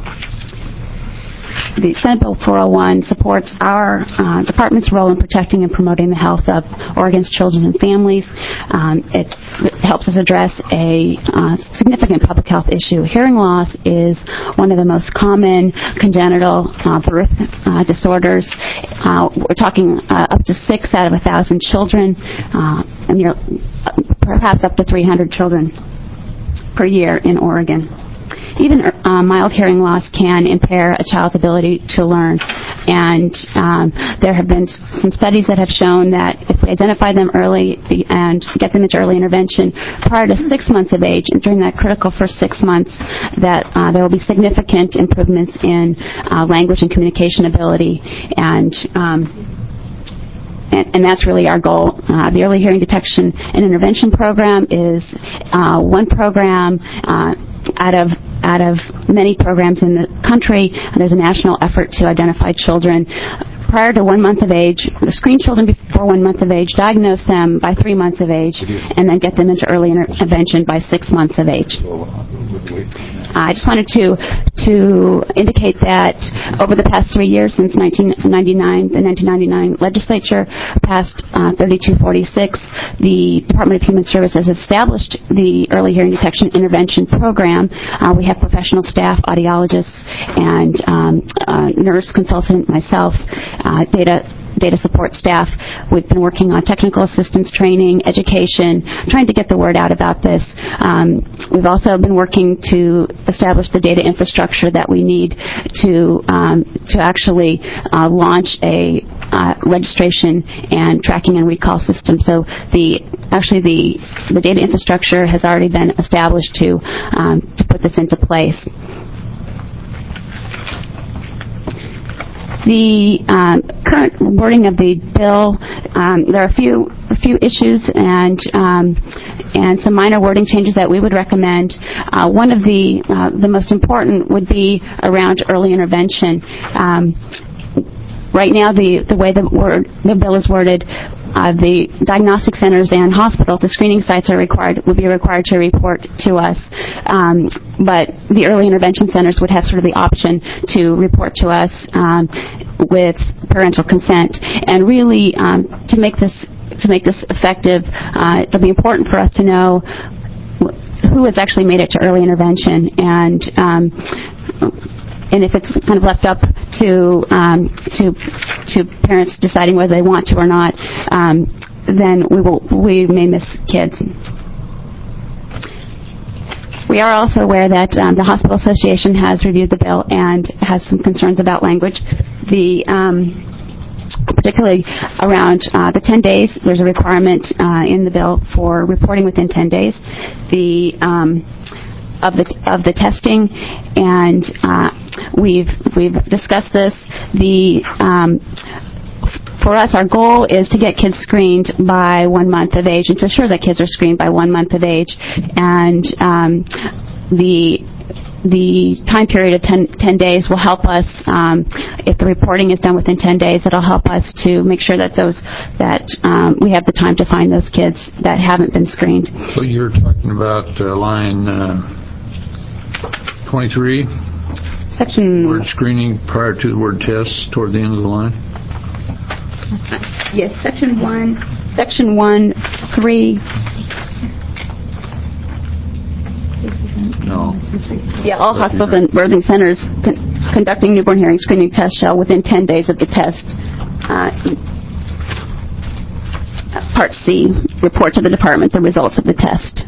The Senate Bill 401 supports our department's role in protecting and promoting the health of Oregon's children and families. It helps us address a significant public health issue. Hearing loss is one of the most common congenital birth disorders. We're talking up to 6 out of 1,000 children, and perhaps up to 300 children per year in Oregon. Even mild hearing loss can impair a child's ability to learn. And there have been some studies that have shown that if we identify them early and get them into early intervention prior to 6 months of age, and during that critical first 6 months, that there will be significant improvements in language and communication ability. And that's really our goal. The Early Hearing Detection and Intervention Program is one program out of many programs in the country. There's a national effort to identify children prior to 1 month of age, screen children before 1 month of age, diagnose them by 3 months of age, and then get them into early intervention by 6 months of age. I just wanted to indicate that over the past 3 years, since 1999, the 1999 legislature passed 3246, the Department of Human Services established the Early Hearing Detection Intervention Program. We have professional staff, audiologists, and nurse consultant, myself, data support staff. We've been working on technical assistance training, education, trying to get the word out about this. We've also been working to establish the data infrastructure that we need to actually launch a registration and tracking and recall system. So the data infrastructure has already been established to put this into place. The current wording of the bill, there are a few issues and some minor wording changes that we would recommend. One of the most important would be around early intervention. right now, the way the bill is worded, the diagnostic centers and hospitals, the screening sites would be required to report to us, but the early intervention centers would have sort of the option to report to us with parental consent. And really, to make this effective, it'll be important for us to know who has actually made it to early intervention, and if it's kind of left up to parents deciding whether they want to or not, then we may miss kids. We are also aware that the Hospital Association has reviewed the bill and has some concerns about language. Particularly around the 10 days, there's a requirement in the bill for reporting within 10 days. Of the testing, and we've discussed this. For us, our goal is to get kids screened by 1 month of age, and to assure that kids are screened by 1 month of age. And the time period of 10 days will help us, if the reporting is done within 10 days, it'll help us to make sure that we have the time to find those kids that haven't been screened. So you're talking about line 23? Section... Word screening prior to the word tests toward the end of the line? Yes, Section 1, 3... No. Yeah, all hospitals and birthing centers conducting newborn hearing screening tests shall, within 10 days of the test, Part C, report to the department the results of the test.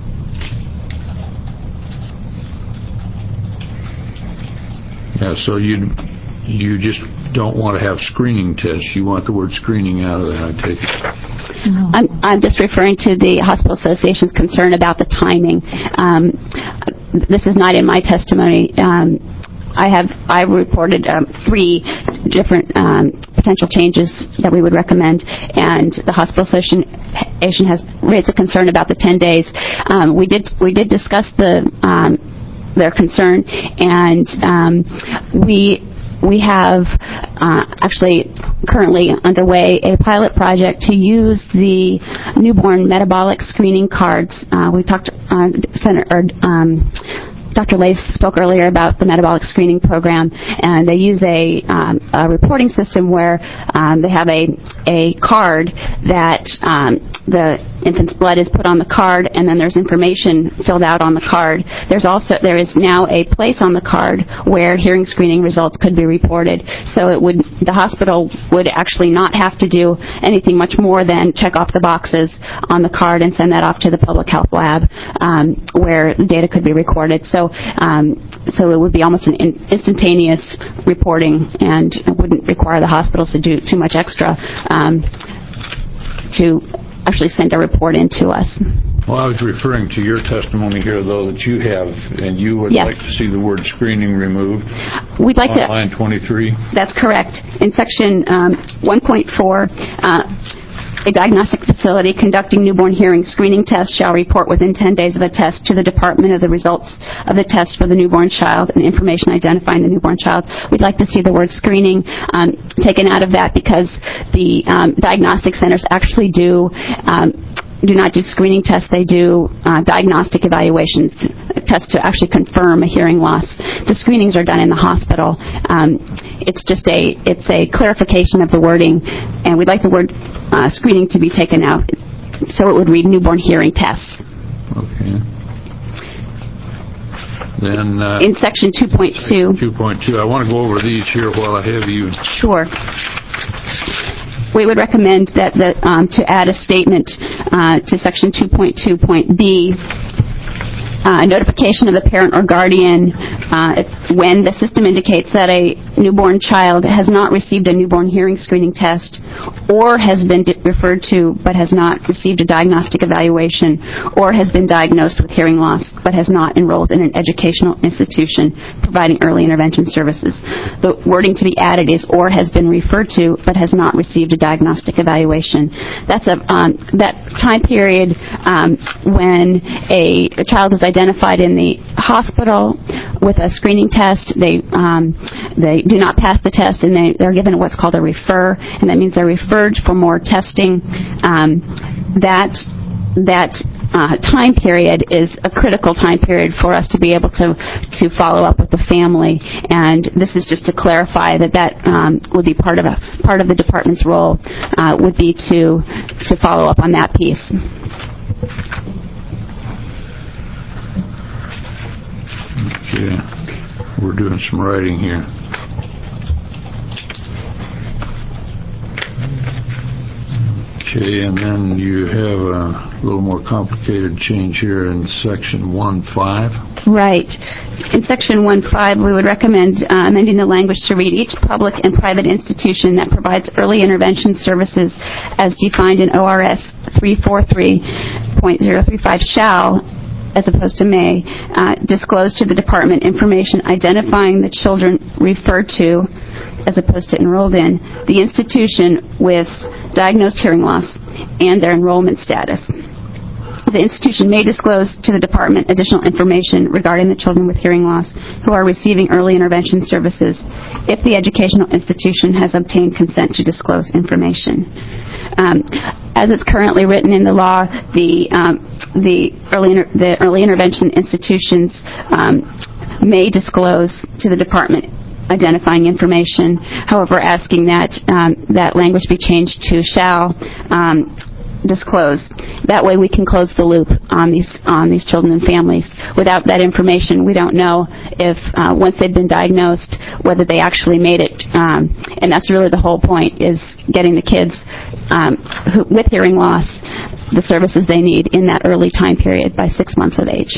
Yeah, so you just don't want to have screening tests. You want the word screening out of that, I take it. I'm just referring to the Hospital Association's concern about the timing. This is not in my testimony. I reported 3 different potential changes that we would recommend, and the Hospital Association has raised a concern about the 10 days. We did discuss their concern, and we have actually currently underway a pilot project to use the newborn metabolic screening cards. We talked Dr. Lace spoke earlier about the metabolic screening program, and they use a reporting system where they have a card that the infant's blood is put on the card, and then there's information filled out on the card. There is now a place on the card where hearing screening results could be reported. So the hospital would actually not have to do anything much more than check off the boxes on the card and send that off to the public health lab, where the data could be recorded. So it would be almost an instantaneous reporting, and it wouldn't require the hospitals to do too much extra to actually send a report in to us. Well, I was referring to your testimony here, though, that you have, and you would like to see the word screening removed. We'd like on line 23. That's correct. In section 1.4, a diagnostic facility conducting newborn hearing screening tests shall report within 10 days of a test to the department of the results of the test for the newborn child and information identifying the newborn child. We'd like to see the word screening taken out of that, because the diagnostic centers actually do not do screening tests. They do diagnostic evaluations, tests to actually confirm a hearing loss. The screenings are done in the hospital. It's a clarification of the wording, and we'd like the word screening to be taken out, so it would read newborn hearing tests. Okay. Then in section 2.2. 2.2. I want to go over these here while I have you. Sure. We would recommend that to add a statement to section 2.2.b, notification of the parent or guardian when the system indicates that a newborn child has not received a newborn hearing screening test, or has been referred to but has not received a diagnostic evaluation, or has been diagnosed with hearing loss but has not enrolled in an educational institution providing early intervention services. The wording to be added is "or has been referred to but has not received a diagnostic evaluation." That's that time period when a child is identified in the hospital with a screening test. They do not pass the test, and they're given what's called a refer, and that means they're referred for more testing. That time period is a critical time period for us to be able to follow up with the family, and this is just to clarify that would be part of the department's role, would be to follow up on that piece. Okay, we're doing some writing here. Okay, and then you have a little more complicated change here in Section 1.5. Right. In Section 1.5, we would recommend amending the language to read, each public and private institution that provides early intervention services as defined in ORS 343.035 shall, as opposed to may, disclose to the department information identifying the children referred to, as opposed to enrolled in, the institution with diagnosed hearing loss and their enrollment status. The institution may disclose to the department additional information regarding the children with hearing loss who are receiving early intervention services if the educational institution has obtained consent to disclose information. As it's currently written in the law, the early intervention institutions may disclose to the department identifying information. However, asking that language be changed to shall disclose. That way we can close the loop on these children and families. Without that information, we don't know if once they've been diagnosed, whether they actually made it. And that's really the whole point, is getting the kids with hearing loss the services they need in that early time period by 6 months of age.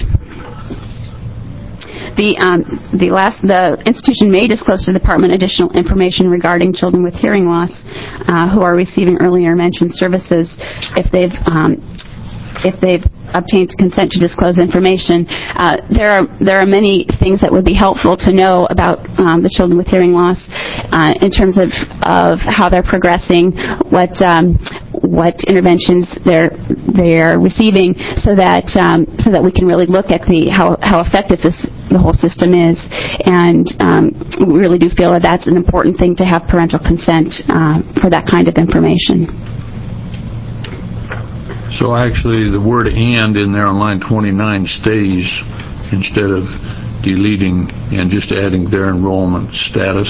The institution may disclose to the department additional information regarding children with hearing loss who are receiving early intervention services if they've obtained consent to disclose information. There are many things that would be helpful to know about the children with hearing loss in terms of how they're progressing, what interventions they're receiving, so that we can really look at how effective the whole system is. And we really do feel that that's an important thing, to have parental consent for that kind of information. So actually the word "and" in there on line 29 stays, instead of deleting and just adding their enrollment status.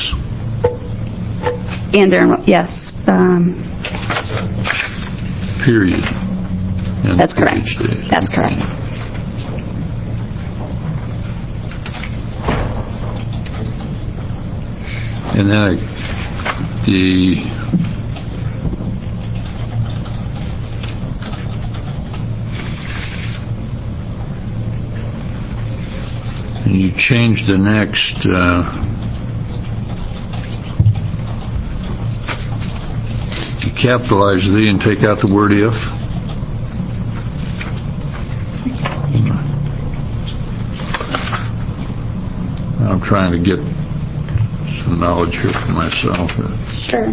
And their yes. Period. And that's correct. Stays. That's correct. And then and you change the next you capitalize "the" and take out the word "if." I'm trying to get some knowledge here for myself. Sure.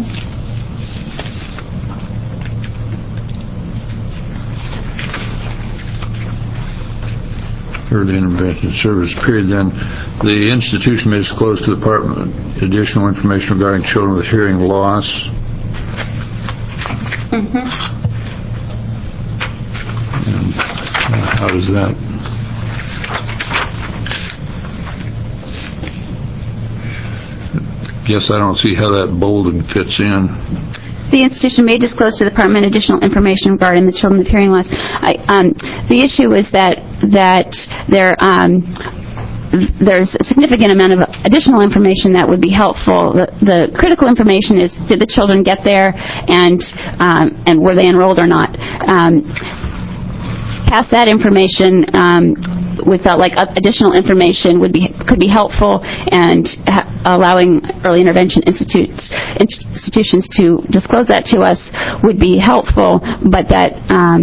Early intervention service period. Then the institution may disclose to the department additional information regarding children with hearing loss. Mm-hmm. And how does that? Guess I don't see how that bolded fits in. The institution may disclose to the department additional information regarding the children with hearing loss. The issue is that there's a significant amount of additional information that would be helpful. The critical information is, did the children get there, and were they enrolled or not? Past that information, we felt like additional information could be helpful, and allowing early intervention institutions to disclose that to us would be helpful, but that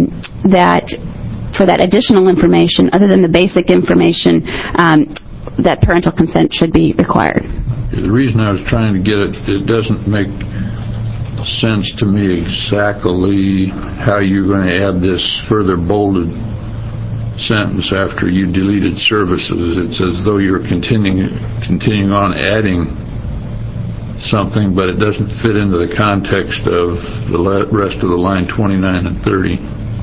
for that additional information, other than the basic information, that parental consent should be required. The reason I was trying to get it doesn't make sense to me exactly how you're going to add this further bolded sentence after you deleted services. It says, though you're continuing on adding something, but it doesn't fit into the context of the rest of the line 29 and 30.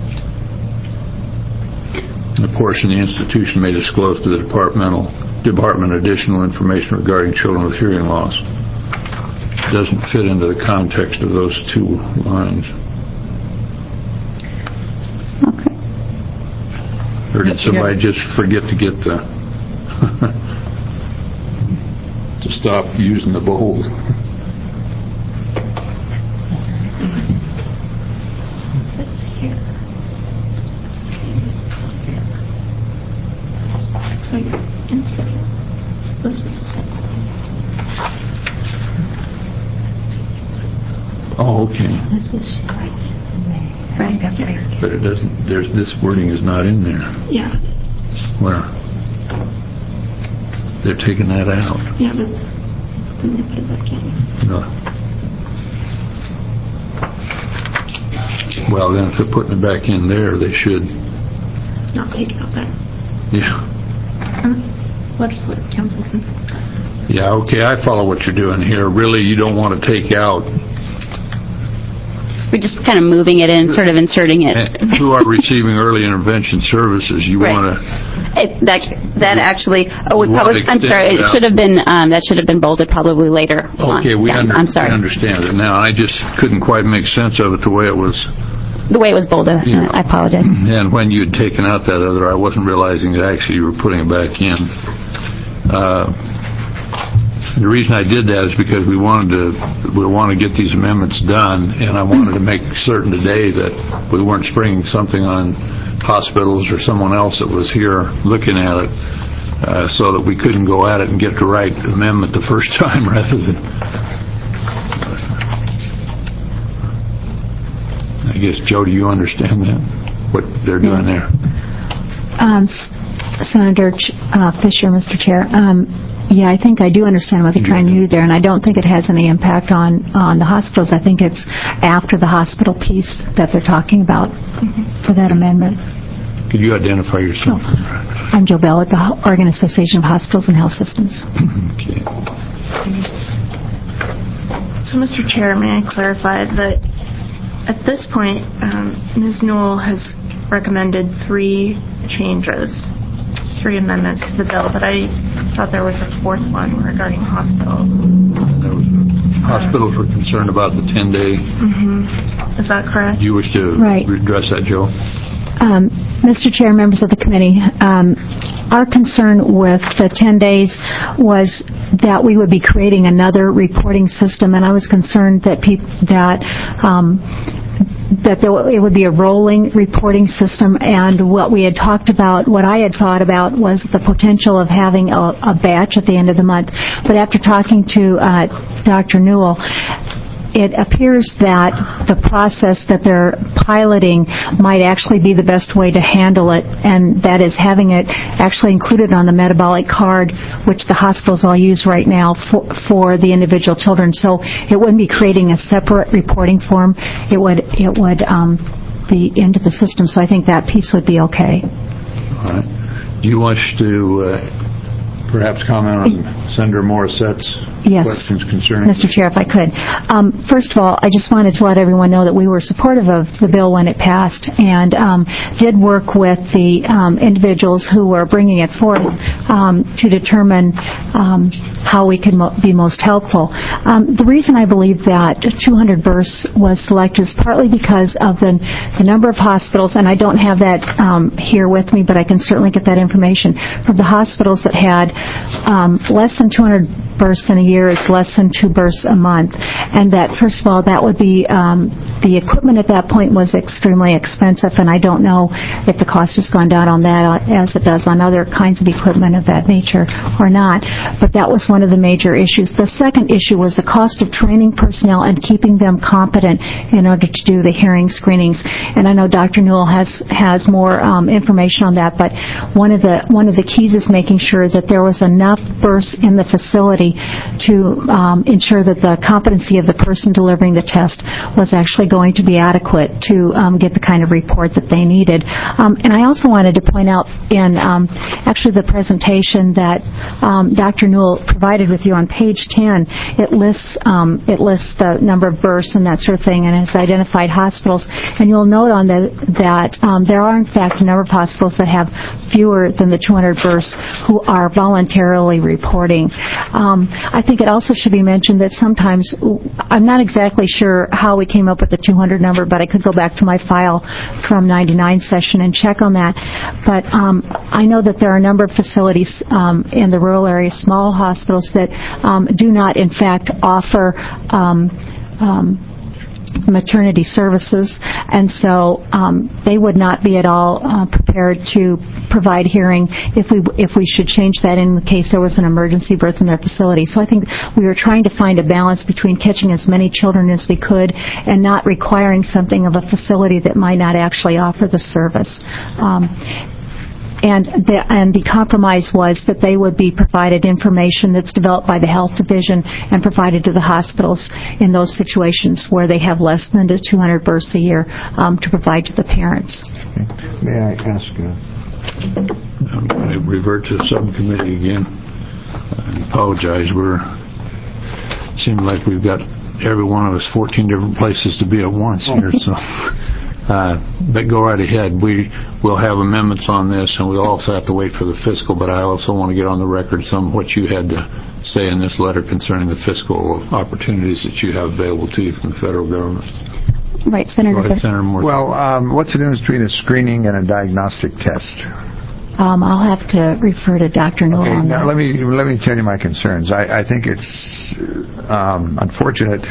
The portion the institution may disclose to the department additional information regarding children with hearing loss. It doesn't fit into the context of those two lines. Okay. Or did somebody just forget to get the to stop using the bold? Oh, okay. Right. But it doesn't. This wording is not in there. Yeah. Where? They're taking that out. Yeah, but then they put it back in. No. Well, then if they're putting it back in there, they should. Not take it out there. Yeah. Legislative council. Yeah, okay, I follow what you're doing here. Really, you don't want to take out We're just kind of moving it in, sort of inserting it. who are receiving early intervention services. You Right. want to. That actually. Oh, we probably. I'm sorry. It should have been. That should have been bolded probably later. Okay, I'm sorry. we understand it now. I just couldn't quite make sense of it the way it was. The way it was bolded. Yeah. I apologize. And when you had taken out that other, I wasn't realizing that actually you were putting it back in. The reason I did that is because we want to get these amendments done, and I wanted to make certain today that we weren't springing something on hospitals or someone else that was here looking at it, so that we couldn't go at it and get the right amendment the first time rather than. I guess, Joe, do you understand that? What they're doing there? Senator Fisher, Mr. Chair. Yeah, I think I do understand what they're trying to do there, and I don't think it has any impact on the hospitals. I think it's after the hospital piece that they're talking about for that amendment. Could you identify yourself? I'm Joe Bell at the Oregon Association of Hospitals and Health Systems. Okay. So, Mr. Chair, may I clarify that at this point, Ms. Newell has recommended 3 changes, 3 amendments to the bill, but I thought there was a 4th one regarding hospitals. Hospitals were concerned about the 10-day. Is that correct? Do you wish to address that, Joe? Mr. Chair, members of the committee, our concern with the 10 days was that we would be creating another reporting system, and I was concerned that it would be a rolling reporting system, and what I had thought about was the potential of having a batch at the end of the month. But after talking to Dr. Newell, it appears that the process that they're piloting might actually be the best way to handle it, and that is having it actually included on the metabolic card, which the hospitals all use right now for the individual children. So it wouldn't be creating a separate reporting form. It would be into the system. So I think that piece would be okay. All right. Do you wish to perhaps comment on Senator Morissette's questions concerning Mr. Chair, if I could. First of all, I just wanted to let everyone know that we were supportive of the bill when it passed, and did work with the individuals who were bringing it forth to determine how we could be most helpful. The reason I believe that 200 births was selected is partly because of the number of hospitals, and I don't have that here with me, but I can certainly get that information from the hospitals that had less than 200 births in a year is less than 2 births a month, and that first of all that would be the equipment at that point was extremely expensive, and I don't know if the cost has gone down on that as it does on other kinds of equipment of that nature or not, but that was one of the major issues. The second issue was the cost of training personnel and keeping them competent in order to do the hearing screenings, and I know Dr. Newell has more information on that, but one of the keys is making sure that there was enough births in the facility facility to ensure that the competency of the person delivering the test was actually going to be adequate to get the kind of report that they needed. And I also wanted to point out in actually the presentation that Dr. Newell provided with you on page 10, it lists the number of births and that sort of thing, and has identified hospitals. And you'll note on that there are, in fact, a number of hospitals that have fewer than the 200 births who are voluntarily reporting. I think it also should be mentioned that sometimes, I'm not exactly sure how we came up with the 200 number, but I could go back to my file from 99 session and check on that. But I know that there are a number of facilities in the rural area, small hospitals, that do not, in fact, offer maternity services, and so they would not be at all prepared to provide hearing if we should change that in case there was an emergency birth in their facility. So I think we were trying to find a balance between catching as many children as we could and not requiring something of a facility that might not actually offer the service. And the compromise was that they would be provided information that's developed by the health division and provided to the hospitals in those situations where they have less than 200 births a year to provide to the parents. Okay. May I ask? I revert to subcommittee again. I apologize. Seems like we've got every one of us 14 different places to be at once here. So. But go right ahead. We will have amendments on this, and we'll also have to wait for the fiscal, but I also want to get on the record some of what you had to say in this letter concerning the fiscal opportunities that you have available to you from the federal government. Right, Senator. Go ahead, Senator Moore. Well, what's the difference between a screening and a diagnostic test? I'll have to refer to Dr. Newell on that. Now let me tell you my concerns. I think it's unfortunate.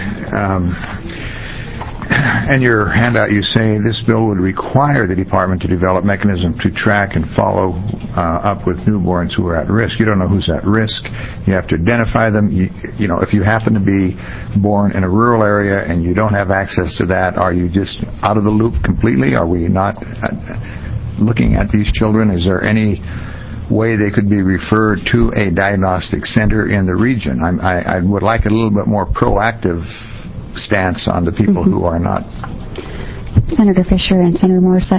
In your handout, you say this bill would require the department to develop mechanisms to track and follow up with newborns who are at risk. You don't know who's at risk. You have to identify them. You know, if you happen to be born in a rural area and you don't have access to that, are you just out of the loop completely? Are we not looking at these children? Is there any way they could be referred to a diagnostic center in the region? I would like a little bit more proactive stance on the people who are not. Senator Fisher and Senator Morissette.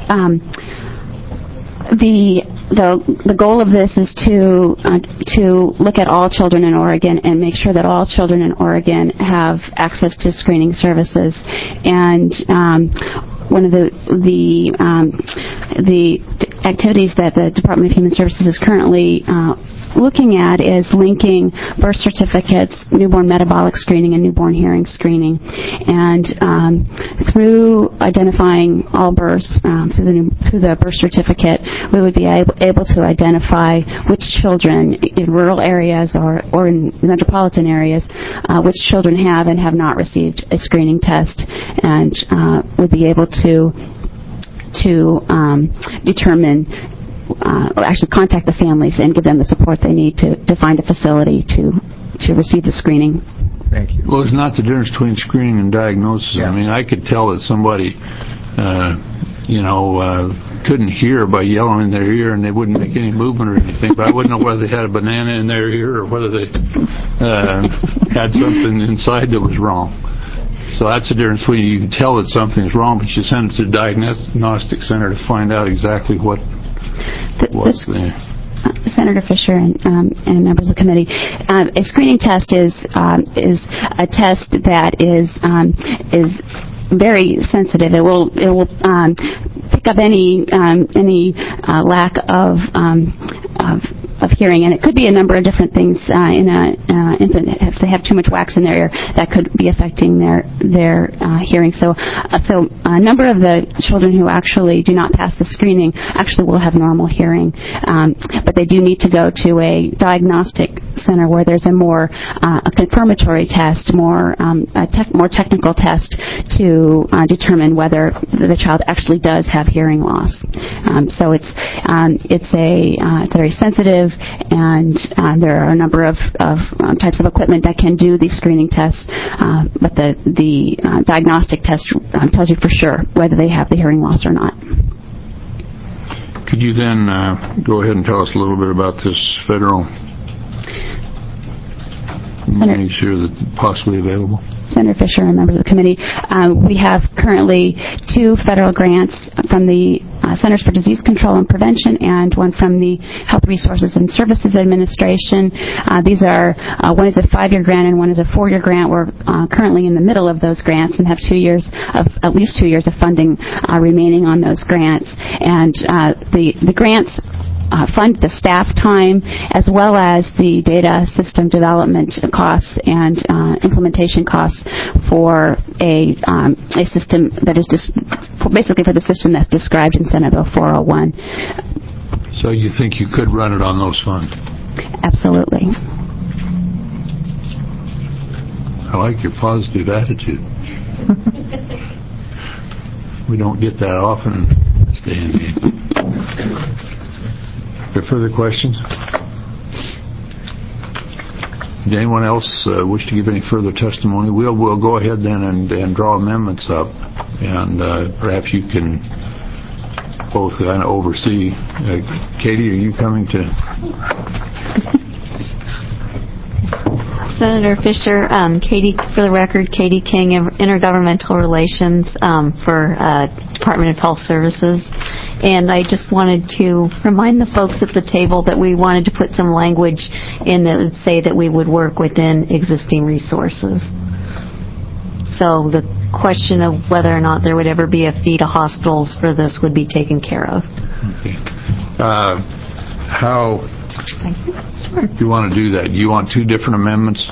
The goal of this is to look at all children in Oregon and make sure that all children in Oregon have access to screening services. And one of the activities that the Department of Human Services is currently looking at is linking birth certificates, newborn metabolic screening, and newborn hearing screening. And through identifying all births through the birth certificate, we would be able to identify which children in rural areas or in metropolitan areas, which children have and have not received a screening test, and would be able to determine or actually contact the families and give them the support they need to find a facility to receive the screening. Thank you. Well, it's not the difference between screening and diagnosis. Yeah. I mean, I could tell that somebody, couldn't hear by yelling in their ear and they wouldn't make any movement or anything, but I wouldn't know whether they had a banana in their ear or whether they had something inside that was wrong. So that's the difference between you can tell that something's wrong, but you send it to the diagnostic center to find out exactly what's there. Senator Fisher and members of the committee, a screening test is a test that is very sensitive. It will pick up any lack of hearing, and it could be a number of different things in an infant. If they have too much wax in their ear, that could be affecting their hearing. So a number of the children who actually do not pass the screening actually will have normal hearing, but they do need to go to a diagnostic center where there's a more a confirmatory test, more technical test to determine whether the child actually does have hearing loss. So it's very sensitive, and there are a number of types of equipment that can do these screening tests, but the diagnostic test tells you for sure whether they have the hearing loss or not. Could you then go ahead and tell us a little bit about this federal Any here that possibly available? Senator Fisher and members of the committee, we have currently 2 federal grants from the Centers for Disease Control and Prevention and one from the Health Resources and Services Administration. These are, one is a 5-year grant and one is a 4-year grant. We're currently in the middle of those grants and have at least 2 years of funding remaining on those grants. And the grants fund the staff time as well as the data system development costs and implementation costs for a system that is basically for the system that's described in Senate Bill 401. So you think you could run it on those funds? Absolutely. I like your positive attitude. We don't get that often in this day and age. Are there further questions? Did anyone else wish to give any further testimony? We'll go ahead then and draw amendments up, and perhaps you can both kind of oversee. Katie, are you coming to? Senator Fisher, Katie, for the record, Katie King, Intergovernmental Relations for Department of Health Services. And I just wanted to remind the folks at the table that we wanted to put some language in that would say that we would work within existing resources. So the question of whether or not there would ever be a fee to hospitals for this would be taken care of. Okay. How do you want to do that? Do you want 2 different amendments?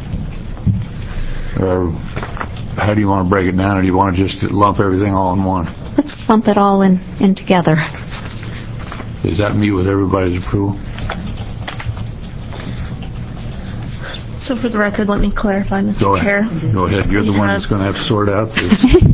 Or how do you want to break it down? Or do you want to just lump everything all in one? Let's lump it all in together. Does that meet with everybody's approval? So for the record, let me clarify, Mr. Chair. Go ahead. You're the one that's going to have to sort out this.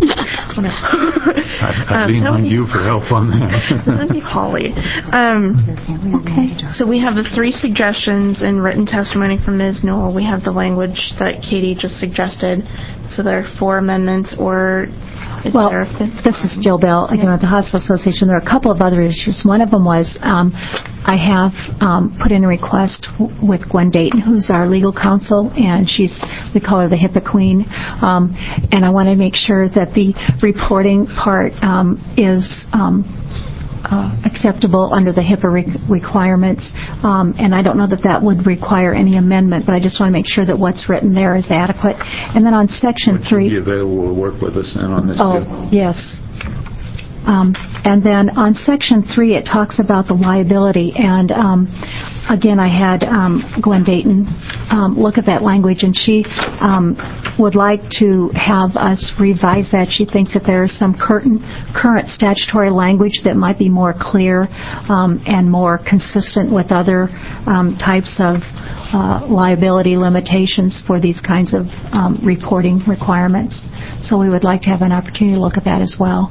I lean on you for help on that. Let me Holly. Okay. So we have the 3 suggestions in written testimony from Ms. Newell. We have the language that Katie just suggested. So there are 4 amendments, or is there a 5th? This is Jill Bell, again, with the Hospital Association. There are a couple of other issues. One of them was I have put in a request with Gwen Dayton, who's our legal counsel, and we call her the HIPAA queen, and I want to make sure that the reporting part is acceptable under the HIPAA requirements, and I don't know that would require any amendment, but I just want to make sure that what's written there is adequate. And then on Section 3... Would you be available to work with us then on this? Yes. And then on Section 3, it talks about the liability, and again, I had Gwen Dayton look at that language, and she would like to have us revise that. She thinks that there is some current statutory language that might be more clear and more consistent with other types of liability limitations for these kinds of reporting requirements. So we would like to have an opportunity to look at that as well.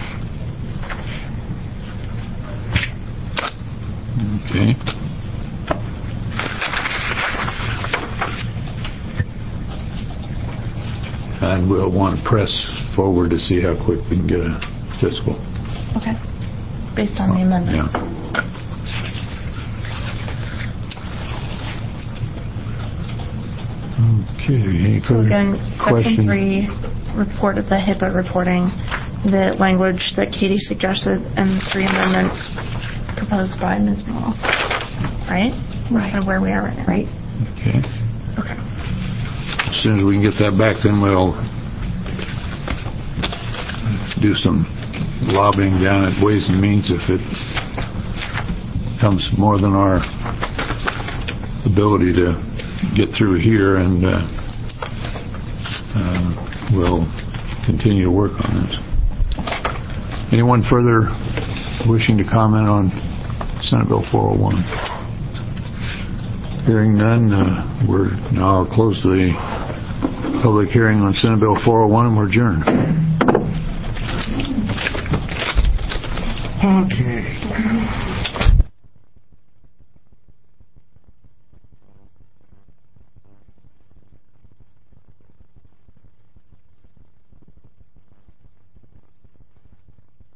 Okay. And we'll want to press forward to see how quick we can get a fiscal. Okay. Based on the amendment. Yeah. Okay. Any further questions? Section 3 report of the HIPAA reporting, the language that Katie suggested, and 3 amendments proposed by Ms. Newell. Right? Right. Kind of where we are right now. Right. Okay. Okay. As soon as we can get that back, then we'll do some lobbying down at Ways and Means if it comes more than our ability to get through here, and we'll continue to work on this. Anyone further wishing to comment on Senate Bill 401? Hearing none, I'll close the public hearing on Senate Bill 401, and we're adjourned. Okay.